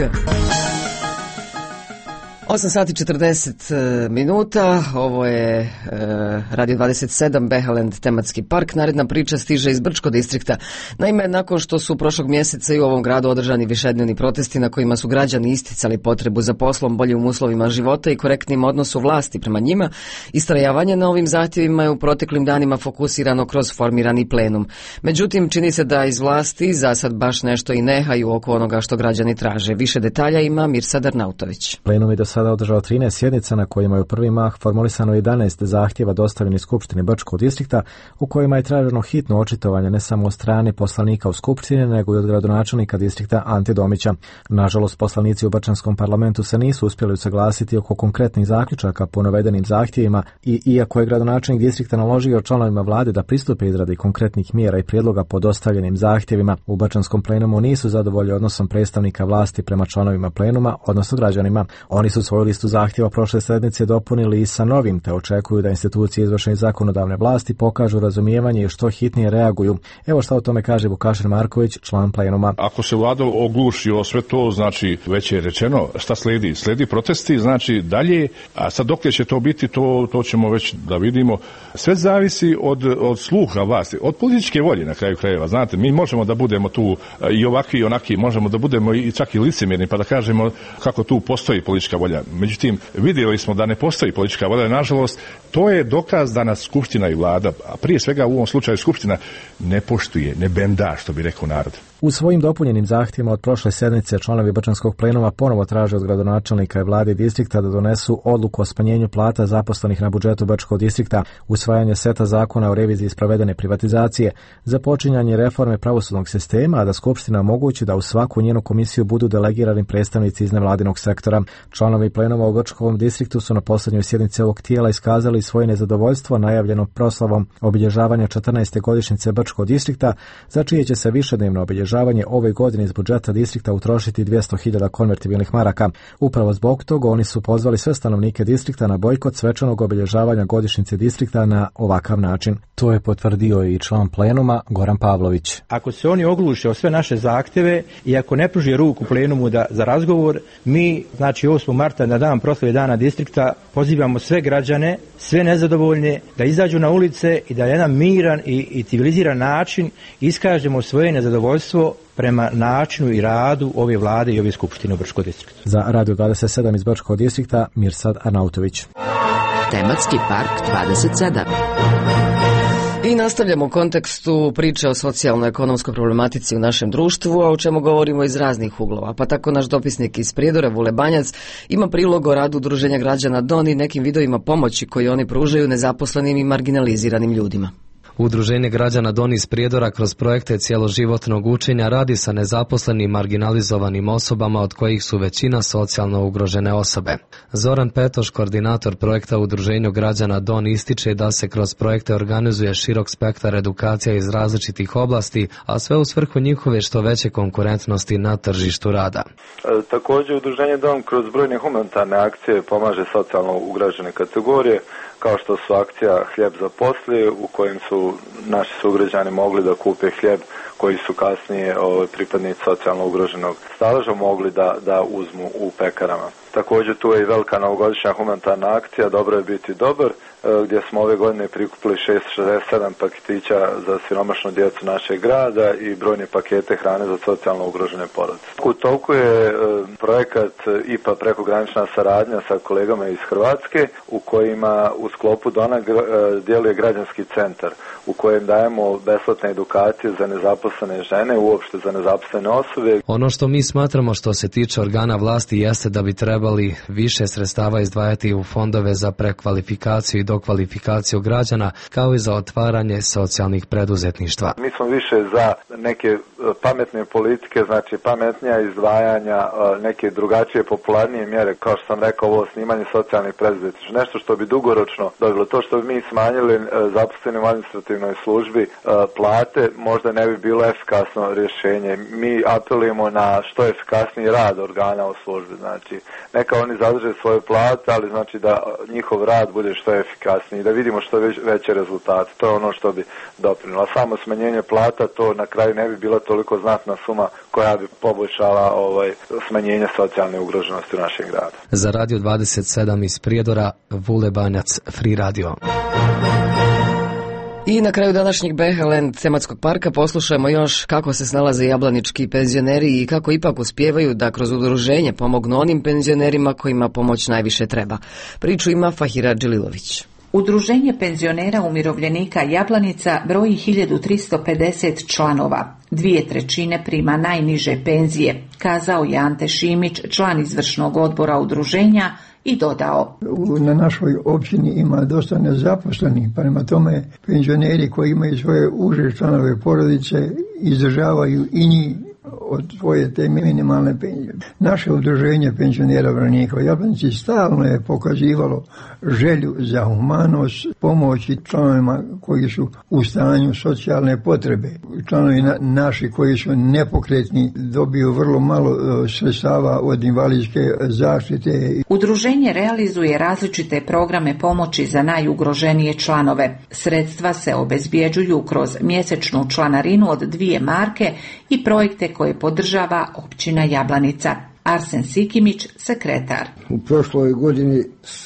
osam sati četrdeset minuta, ovo je e, Radio dvadeset sedam, Behaland tematski park. Naredna priča stiže iz Brčko distrikta. Naime, nakon što su prošlog mjeseca i u ovom gradu održani višednevni protesti na kojima su građani isticali potrebu za poslom, boljim uslovima života i korektnim odnosu vlasti prema njima, istrajavanje na ovim zahtjevima je u proteklim danima fokusirano kroz formirani plenum. Međutim, čini se da iz vlasti za sad baš nešto i nehaju oko onoga što građani traže. Više detalja ima Mirsad Arnautović. Plenum je do sada održao trinaest sjednica na kojima je u prvi mah formulisano jedanaest zahtjeva dostavljeni Skupštini Brčkog distrikta, u kojima je traženo hitno očitovanje ne samo od strane poslanika u Skupštini, nego i od gradonačelnika distrikta Ante Domića. Nažalost, poslanici u Brčanskom parlamentu se nisu uspjeli usaglasiti oko konkretnih zaključaka po navedenim zahtjevima i iako je gradonačelnik distrikta naložio članovima vlade da pristupe izradi konkretnih mjera i prijedloga po dostavljenim zahtjevima, u Brčanskom plenumu nisu zadovoljni odnosom predstavnika vlasti prema članovima plenuma, odnosno građanima. Oni su svoju listu zahtjeva prošle sedmice dopunili i sa novim, te očekuju da institucije izvršne i zakonodavne vlasti pokažu razumijevanje i što hitnije reaguju. Evo šta o tome kaže Vukašin Marković, član plenuma. Ako se vlada ogluši o sve to, znači već je rečeno šta sledi. Sledi protesti, znači dalje, a sad dok će to biti, to, to ćemo već da vidimo. Sve zavisi od, od sluha vlasti, od političke volje na kraju krajeva. Znate, mi možemo da budemo tu i ovakvi i onaki, možemo da budemo i čak i licemjerni pa da kažemo kako tu postoji politička volja. Međutim, vidjeli smo da ne postoji politička volja. Nažalost, to je dokaz da nas Skupština i vlada, a prije svega u ovom slučaju Skupština, ne poštuje, ne benda, što bi rekao narod. U svojim dopunjenim zahtjevima od prošle sedmice članovi Brčanskog plenuma ponovo traže od gradonačelnika i vlade distrikta da donesu odluku o smanjenju plata zaposlenih na budžetu Brčkog distrikta, usvajanje seta zakona o reviziji sprovedene privatizacije, započinjanje reforme pravosudnog sistema, a da Skupština omogući da u svaku njenu komisiju budu delegirani predstavnici iz nevladinog sektora. Članovi plenuma u Brčkom distriktu su na posljednjoj sjednici ovog tijela iskazali svoje nezadovoljstvo najavljenom proslavom obilježavanja četrnaeste godišnjice Brčkog distrikta, za čije će se višednevno obilježavanje ove godine iz budžeta distrikta utrošiti dvjesto hiljada konvertibilnih maraka. Upravo zbog toga oni su pozvali sve stanovnike distrikta na bojkot svečanog obilježavanja godišnjice distrikta na ovakav način. To je potvrdio i član plenuma Goran Pavlović. Ako se oni ogluše o sve naše zahtjeve i ako ne pruži ruku plenumu da, za razgovor, mi, znači osmog marta na dan proslave dana distrikta, pozivamo sve građane, sve nezadovoljne da izađu na ulice i da na jedan miran i, i civiliziran način iskažemo svoje nezadovoljstvo prema načinu i radu ove vlade i ove skupštine u Brčkom distriktu. Za Radio dvadeset sedam iz Brčkog distrikta Mirsad Arnautović. Tematski park dvadeset sedam. I nastavljamo u kontekstu priče o socijalno-ekonomskoj problematici u našem društvu, a o čemu govorimo iz raznih uglova. Pa tako naš dopisnik iz Prijedora, Vule Banjac, ima prilog o radu Udruženja građana Don i nekim vidovima pomoći koji oni pružaju nezaposlenim i marginaliziranim ljudima. Udruženje građana Don iz Prijedora kroz projekte cjeloživotnog učenja radi sa nezaposlenim marginalizovanim osobama od kojih su većina socijalno ugrožene osobe. Zoran Petoš, koordinator projekta u Udruženju građana Don, ističe da se kroz projekte organizuje širok spektar edukacija iz različitih oblasti, a sve u svrhu njihove što veće konkurentnosti na tržištu rada. E, također Udruženje Don kroz brojne humanitarne akcije pomaže socijalno ugrožene kategorije, kao što su akcija Hljeb za poslije, u kojim su naši sugrađani mogli da kupe hljeb koji su kasnije o, pripadnici socijalno ugroženog staleža mogli da, da uzmu u pekarama. Također tu je i velika novogodišnja humanitarna akcija Dobro je biti dobar, gdje smo ove godine prikupili šesto šezdeset sedam paketića za siromašnu djecu našeg grada i brojne pakete hrane za socijalno ugrožene porodice. U toku je projekat I P A prekogranična saradnja sa kolegama iz Hrvatske, u kojima u sklopu Dona djeluje građanski centar, u kojem dajemo besplatne edukacije za nezaposlene žene, uopšte za nezaposlene osobe. Ono što mi smatramo što se tiče organa vlasti jeste da bi trebali više sredstava izdvajati u fondove za prekvalifikaciju i dokvalifikaciju građana, kao i za otvaranje socijalnih preduzetništva. Mi smo više za neke pametne politike, znači pametnija izdvajanja, neke drugačije popularnije mjere, kao što sam rekao, ovo snimanje socijalnih preduzetništva. Nešto što bi dugoročno dobilo. To što bi mi smanjili zaposlenim u administrativnoj službi plate, možda ne bi bilo efikasno rješenje. Mi apelujemo na što efikasniji rad organa u službi. Znači, neka oni zadrže svoje plate, ali znači da njihov rad bude što efikasniji, da vidimo što već, veće rezultate. To je ono što bi doprinilo. Samo smanjenje plata, to na kraju ne bi bila toliko znatna suma koja bi poboljšala ovaj, smanjenje socijalne ugroženosti u našem gradu. Za Radio dvadeset sedam iz Prijedora, Vule Banjac, Free Radio. I na kraju današnjeg Behaland tematskog parka poslušajmo još kako se snalaze jablanički penzioneri i kako ipak uspijevaju da kroz udruženje pomognu onim penzionerima kojima pomoć najviše treba. Priču ima Fahira Dželilović. Udruženje penzionera umirovljenika Jablanica broji hiljadu tristo pedeset članova. Dvije trećine prima najniže penzije, kazao je Ante Šimić, član izvršnog odbora udruženja, i dodao: Na našoj općini ima dosta nezaposlenih, prema tome penzioneri koji imaju svoje uže članove porodice izdržavaju i njih od svoje te minimalne penzije. Naše udruženje penzionera Vranika u Jablanici stalno je pokazivalo želju za humanost, pomoći članovima koji su u stanju socijalne potrebe. Članovi na, naši koji su nepokretni dobiju vrlo malo uh, sredstava od invalidske zaštite. Udruženje realizuje različite programe pomoći za najugroženije članove. Sredstva se obezbjeđuju kroz mjesečnu članarinu od dvije marke i projekte koje podržava općina Jablanica. Arsen Sikimić, sekretar. U prošloj godini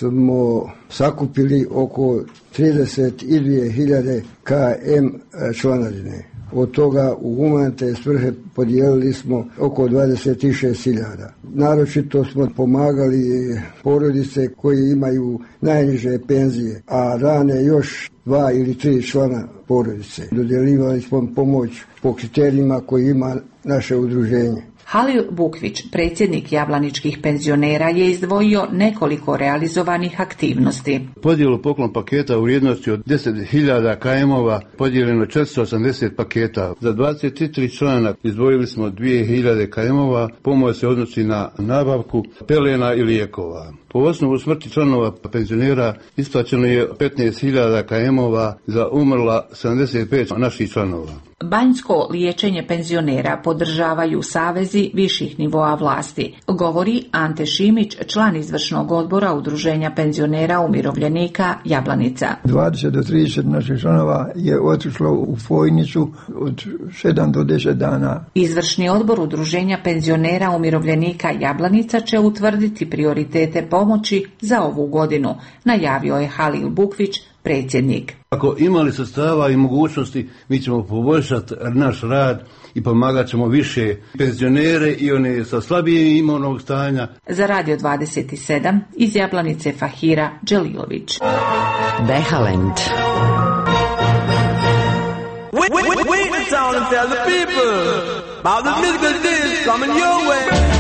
smo sakupili oko trideset dvije hiljade kilometara članarine. Od toga u humanitarne svrhe podijelili smo oko dvadeset šest hiljada. Naročito smo pomagali porodice koji imaju najniže penzije, a rane još dva ili tri člana porodice. Dodjeljivali smo pomoć po kriterijima koji ima naše udruženje. Halil Bukvić, predsjednik jablaničkih penzionera, je izdvojio nekoliko realizovanih aktivnosti. Podjelu poklon paketa u vrijednosti od deset hiljada kajmova podijeljeno četiristo osamdeset paketa. Za dvadeset tri člana izdvojili smo dvije hiljade kajmova. Pomoć se odnosi na nabavku pelena i lijekova. Po osnovu smrti članova penzionera isplaćeno je petnaest hiljada kajmova za umrla sedamdeset pet naših članova. Banjsko liječenje penzionera podržavaju savezi viših nivoa vlasti, govori Ante Šimić, član izvršnog odbora udruženja penzionera umirovljenika Jablanica. dvadeset do trideset naših članova je otišlo u Fojnicu od sedam do deset dana. Izvršni odbor udruženja penzionera umirovljenika Jablanica će utvrditi prioritete pomoći za ovu godinu, najavio je Halil Bukvić, predsjednik. Ako imali sredstava i mogućnosti, mi ćemo poboljšati naš rad i pomagat ćemo više penzionere i one sa slabije imovnog stanja. Za Radio dvadeset sedam iz Jablanice Fahira Dželilović. Behaland. Wait, wait, wait, wait the town and tell the people about the musical days coming your way.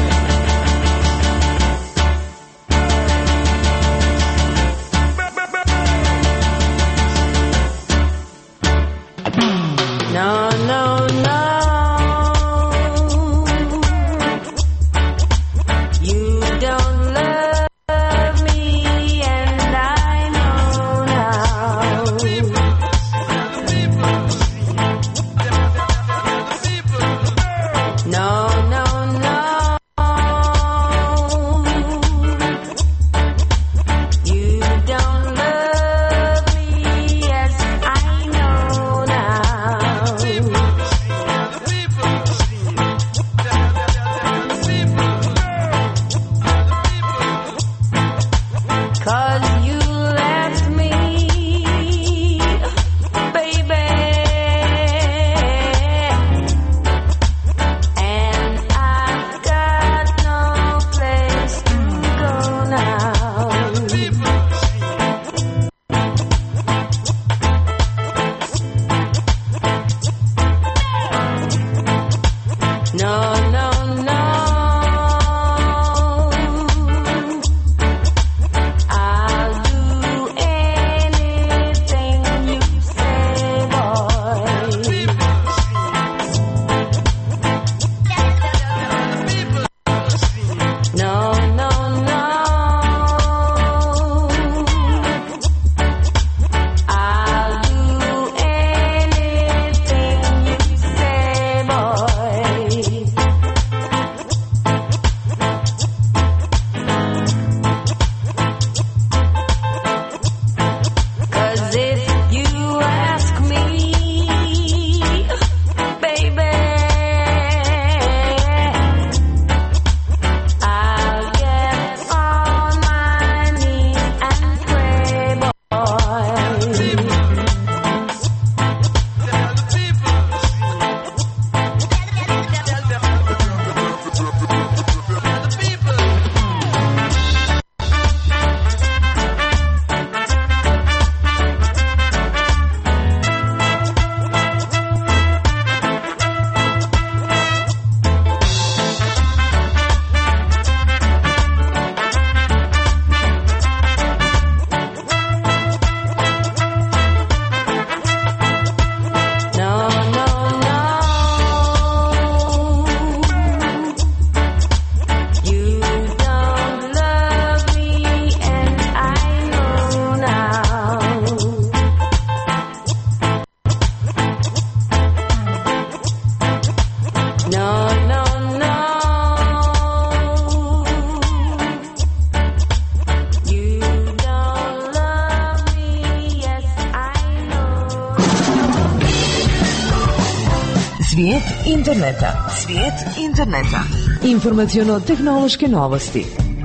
Svijet interneta. Svijet interneta. Informaciono-tehnološke novosti.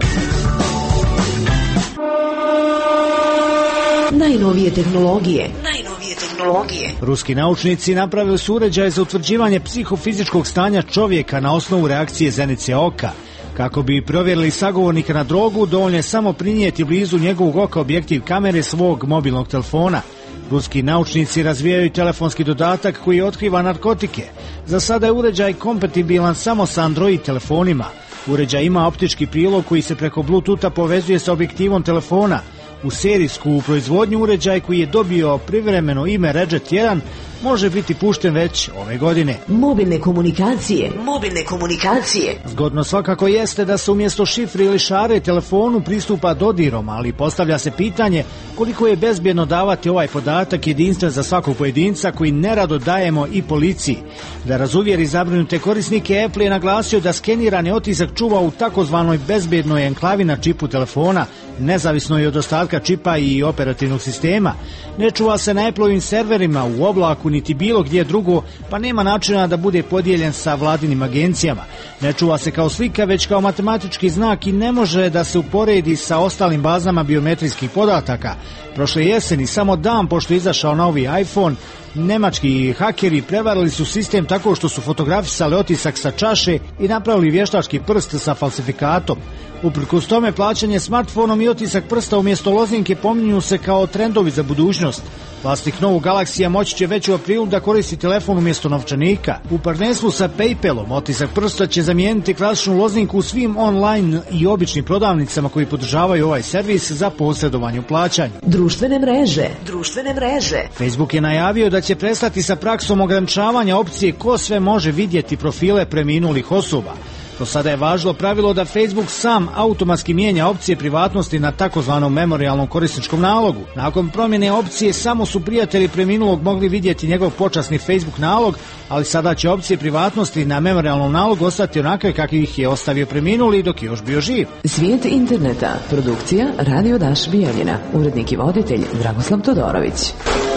Najnovije tehnologije. Najnovije tehnologije. Ruski naučnici napravili su uređaj za utvrđivanje psihofizičkog stanja čovjeka na osnovu reakcije zenice oka. Kako bi provjerili sagovornika na drogu, dovoljno je samo prinijeti blizu njegovog oka objektiv kamere svog mobilnog telefona. Ruski naučnici razvijaju telefonski dodatak koji otkriva narkotike. Za sada je uređaj kompatibilan samo sa Android telefonima. Uređaj ima optički prilog koji se preko Bluetootha povezuje sa objektivom telefona. U serijsku proizvodnju uređaj koji je dobio privremeno ime Redjet jedan može biti pušten već ove godine. Mobilne komunikacije. Mobilne komunikacije. Zgodno svakako jeste da se umjesto šifre ili šare telefonu pristupa dodirom, ali postavlja se pitanje koliko je bezbjedno davati ovaj podatak jedinstven za svakog pojedinca koji nerado dajemo i policiji. Da razuvjeri zabrinute korisnike, Apple je naglasio da skenirani otisak čuva u takozvanoj bezbjednoj enklavi na čipu telefona, nezavisno i od ostatka čipa i operativnog sistema. Ne čuva se na Apple-ovim serverima, u oblaku, niti bilo gdje drugo, pa nema načina da bude podijeljen sa vladinim agencijama. Ne čuva se kao slika, već kao matematički znak i ne može da se uporedi sa ostalim bazama biometrijskih podataka. Prošle jeseni, samo dan pošto je izašao novi iPhone, nemački hakeri prevarili su sistem tako što su fotografisali otisak sa čaše i napravili vještački prst sa falsifikatom. Uprkos tome, plaćanje smartfonom i otisak prsta umjesto lozinke pominju se kao trendovi za budućnost. Vlasnik novog Galaxija moći će već u aprilu da koristi telefon umjesto novčanika. U partnerstvu sa PayPalom otisak prsta će zamijeniti klasičnu lozinku u svim online i običnim prodavnicama koji podržavaju ovaj servis za posredovanje u plaćanju. Društvene mreže. Društvene mreže. Facebook je najavio da će prestati sa praksom ograničavanja opcije ko sve može vidjeti profile preminulih osoba. Do sada je važilo pravilo da Facebook sam automatski mijenja opcije privatnosti na takozvanom memorialnom korisničkom nalogu. Nakon promjene opcije samo su prijatelji preminulog mogli vidjeti njegov počasni Facebook nalog, ali sada će opcije privatnosti na memorialnom nalogu ostati onakve kakvi ih je ostavio preminuli dok je još bio živ. Svijet interneta. Produkcija Radio Daš Bijeljina. Urednik i voditelj Dragoslav Todorović.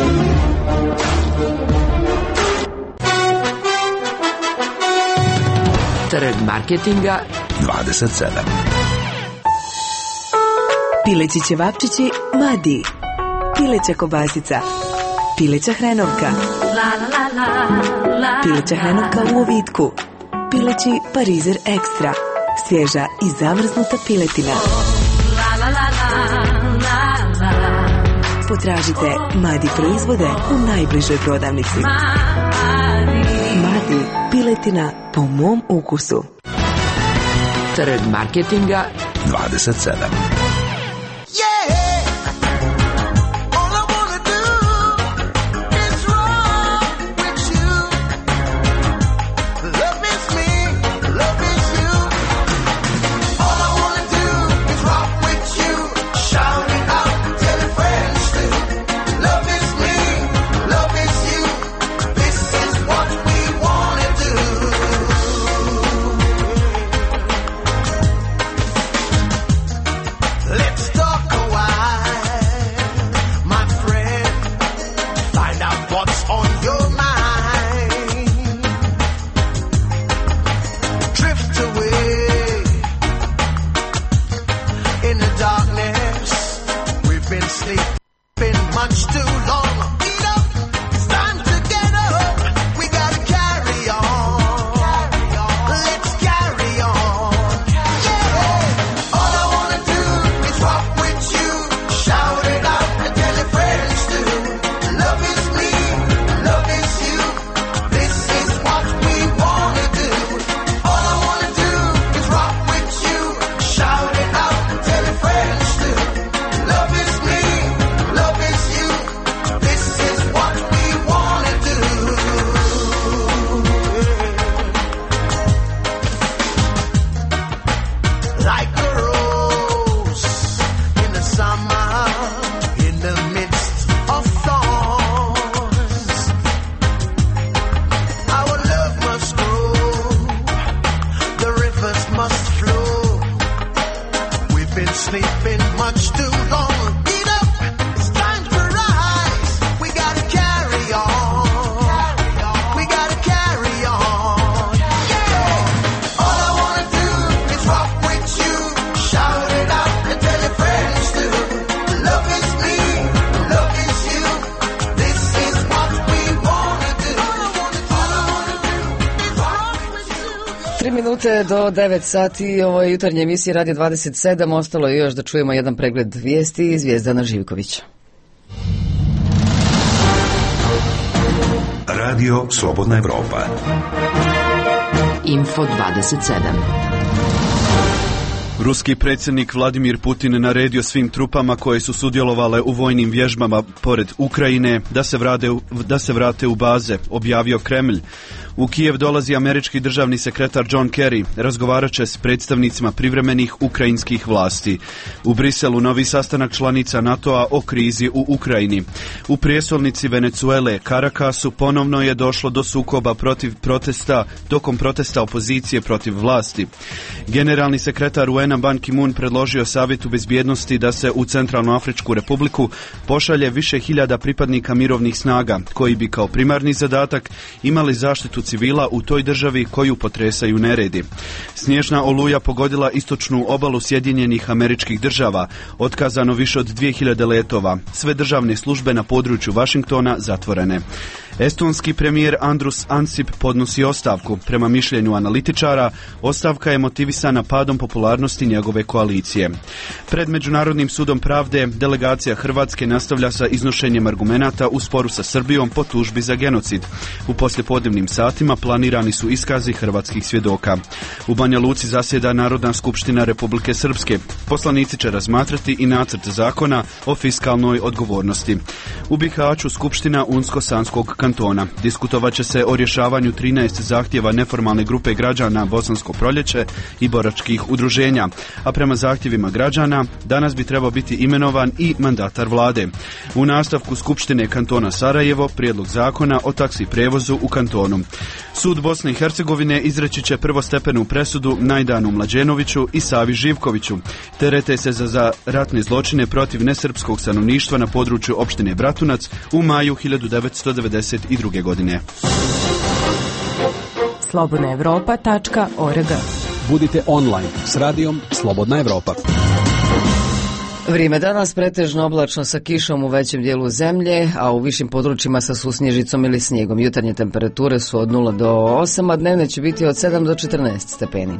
Trg marketinga dvadeset sedam. Pileći ćevapčići Madi. Pileća kobasica. Pileća hrenovka. Pileća hrenovka u ovitku. Pileći parizer ekstra. Svježa i zamrznuta piletina. Potražite Madi proizvode u najbližoj prodavnici. Madi, piletina po mom ukusu. Trg marketinga dvadeset sedam. We gotta carry on. We gotta carry on. minute do devet sati, ovo je jutarnje emisije Radio dvadeset sedam, ostalo je još da čujemo jedan pregled vijesti iz Zvijezdana Živkovića. Radio Slobodna Evropa. Info dvadeset sedam. Ruski predsjednik Vladimir Putin naredio svim trupama koje su sudjelovale u vojnim vježbama pored Ukrajine da se vrate, da se vrate u baze, objavio Kremlj. U Kijev dolazi američki državni sekretar John Kerry, razgovarat će s predstavnicima privremenih ukrajinskih vlasti. U Briselu novi sastanak članica NATO-a o krizi u Ukrajini. U prijestolnici Venezuele, Caracasu, ponovno je došlo do sukoba protiv protesta, tokom protesta opozicije protiv vlasti. Generalni sekretar U N-a Ban Ki-moon predložio Savjetu bezbjednosti da se u Centralnu Afričku republiku pošalje više hiljada pripadnika mirovnih snaga, koji bi kao primarni zadatak imali zaštitu civila u toj državi koju potresaju neredi. Snježna oluja pogodila istočnu obalu Sjedinjenih Američkih Država, otkazano više od dvije hiljade letova, sve državne službe na području Vašingtona zatvorene. Estonski premijer Andrus Ansip podnosi ostavku. Prema mišljenju analitičara, ostavka je motivisana padom popularnosti njegove koalicije. Pred Međunarodnim sudom pravde delegacija Hrvatske nastavlja sa iznošenjem argumenata u sporu sa Srbijom po tužbi za genocid. U poslijepodnevnim satima planirani su iskazi hrvatskih svjedoka. U Banja Luci zasjeda Narodna skupština Republike Srpske. Poslanici će razmatrati i nacrt zakona o fiskalnoj odgovornosti. U Bihaću skupština Unsko-Sanskog kantona. Diskutovat će se o rješavanju trinaest zahtjeva neformalne grupe građana Bosansko proljeće i boračkih udruženja, a prema zahtjevima građana danas bi trebao biti imenovan i mandatar vlade. U nastavku skupštine kantona Sarajevo prijedlog zakona o taksi prevozu u kantonu. Sud Bosne i Hercegovine izreći će prvostepenu presudu Najdanu Mlađenoviću i Savi Živkoviću. Terete se za, za ratne zločine protiv nesrpskog stanovništva na području opštine Bratunac u maju hiljadu devetsto devedeset druge. godine. slobodna evropa tačka org. Budite online s radijom Slobodna Evropa. Vrijeme danas pretežno oblačno sa kišom u većem dijelu zemlje, a u višim područjima sa susnježicom ili snijegom. Jutarnje temperature su od nula do osam, a dnevne će biti od sedam do četrnaest stepeni.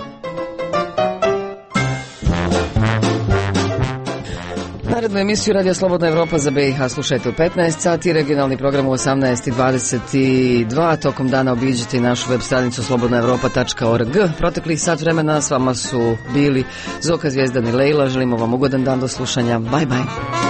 Narednu emisiju Radio Slobodna Evropa za B i H slušajte u petnaest sati, regionalni program u osamnaest i dvadeset dva. Tokom dana obiđite i našu web stranicu slobodna evropa tačka org. Proteklih sat vremena s vama su bili Zoka, Zvijezdan i Lejla. Želimo vam ugodan dan do slušanja. Bye bye.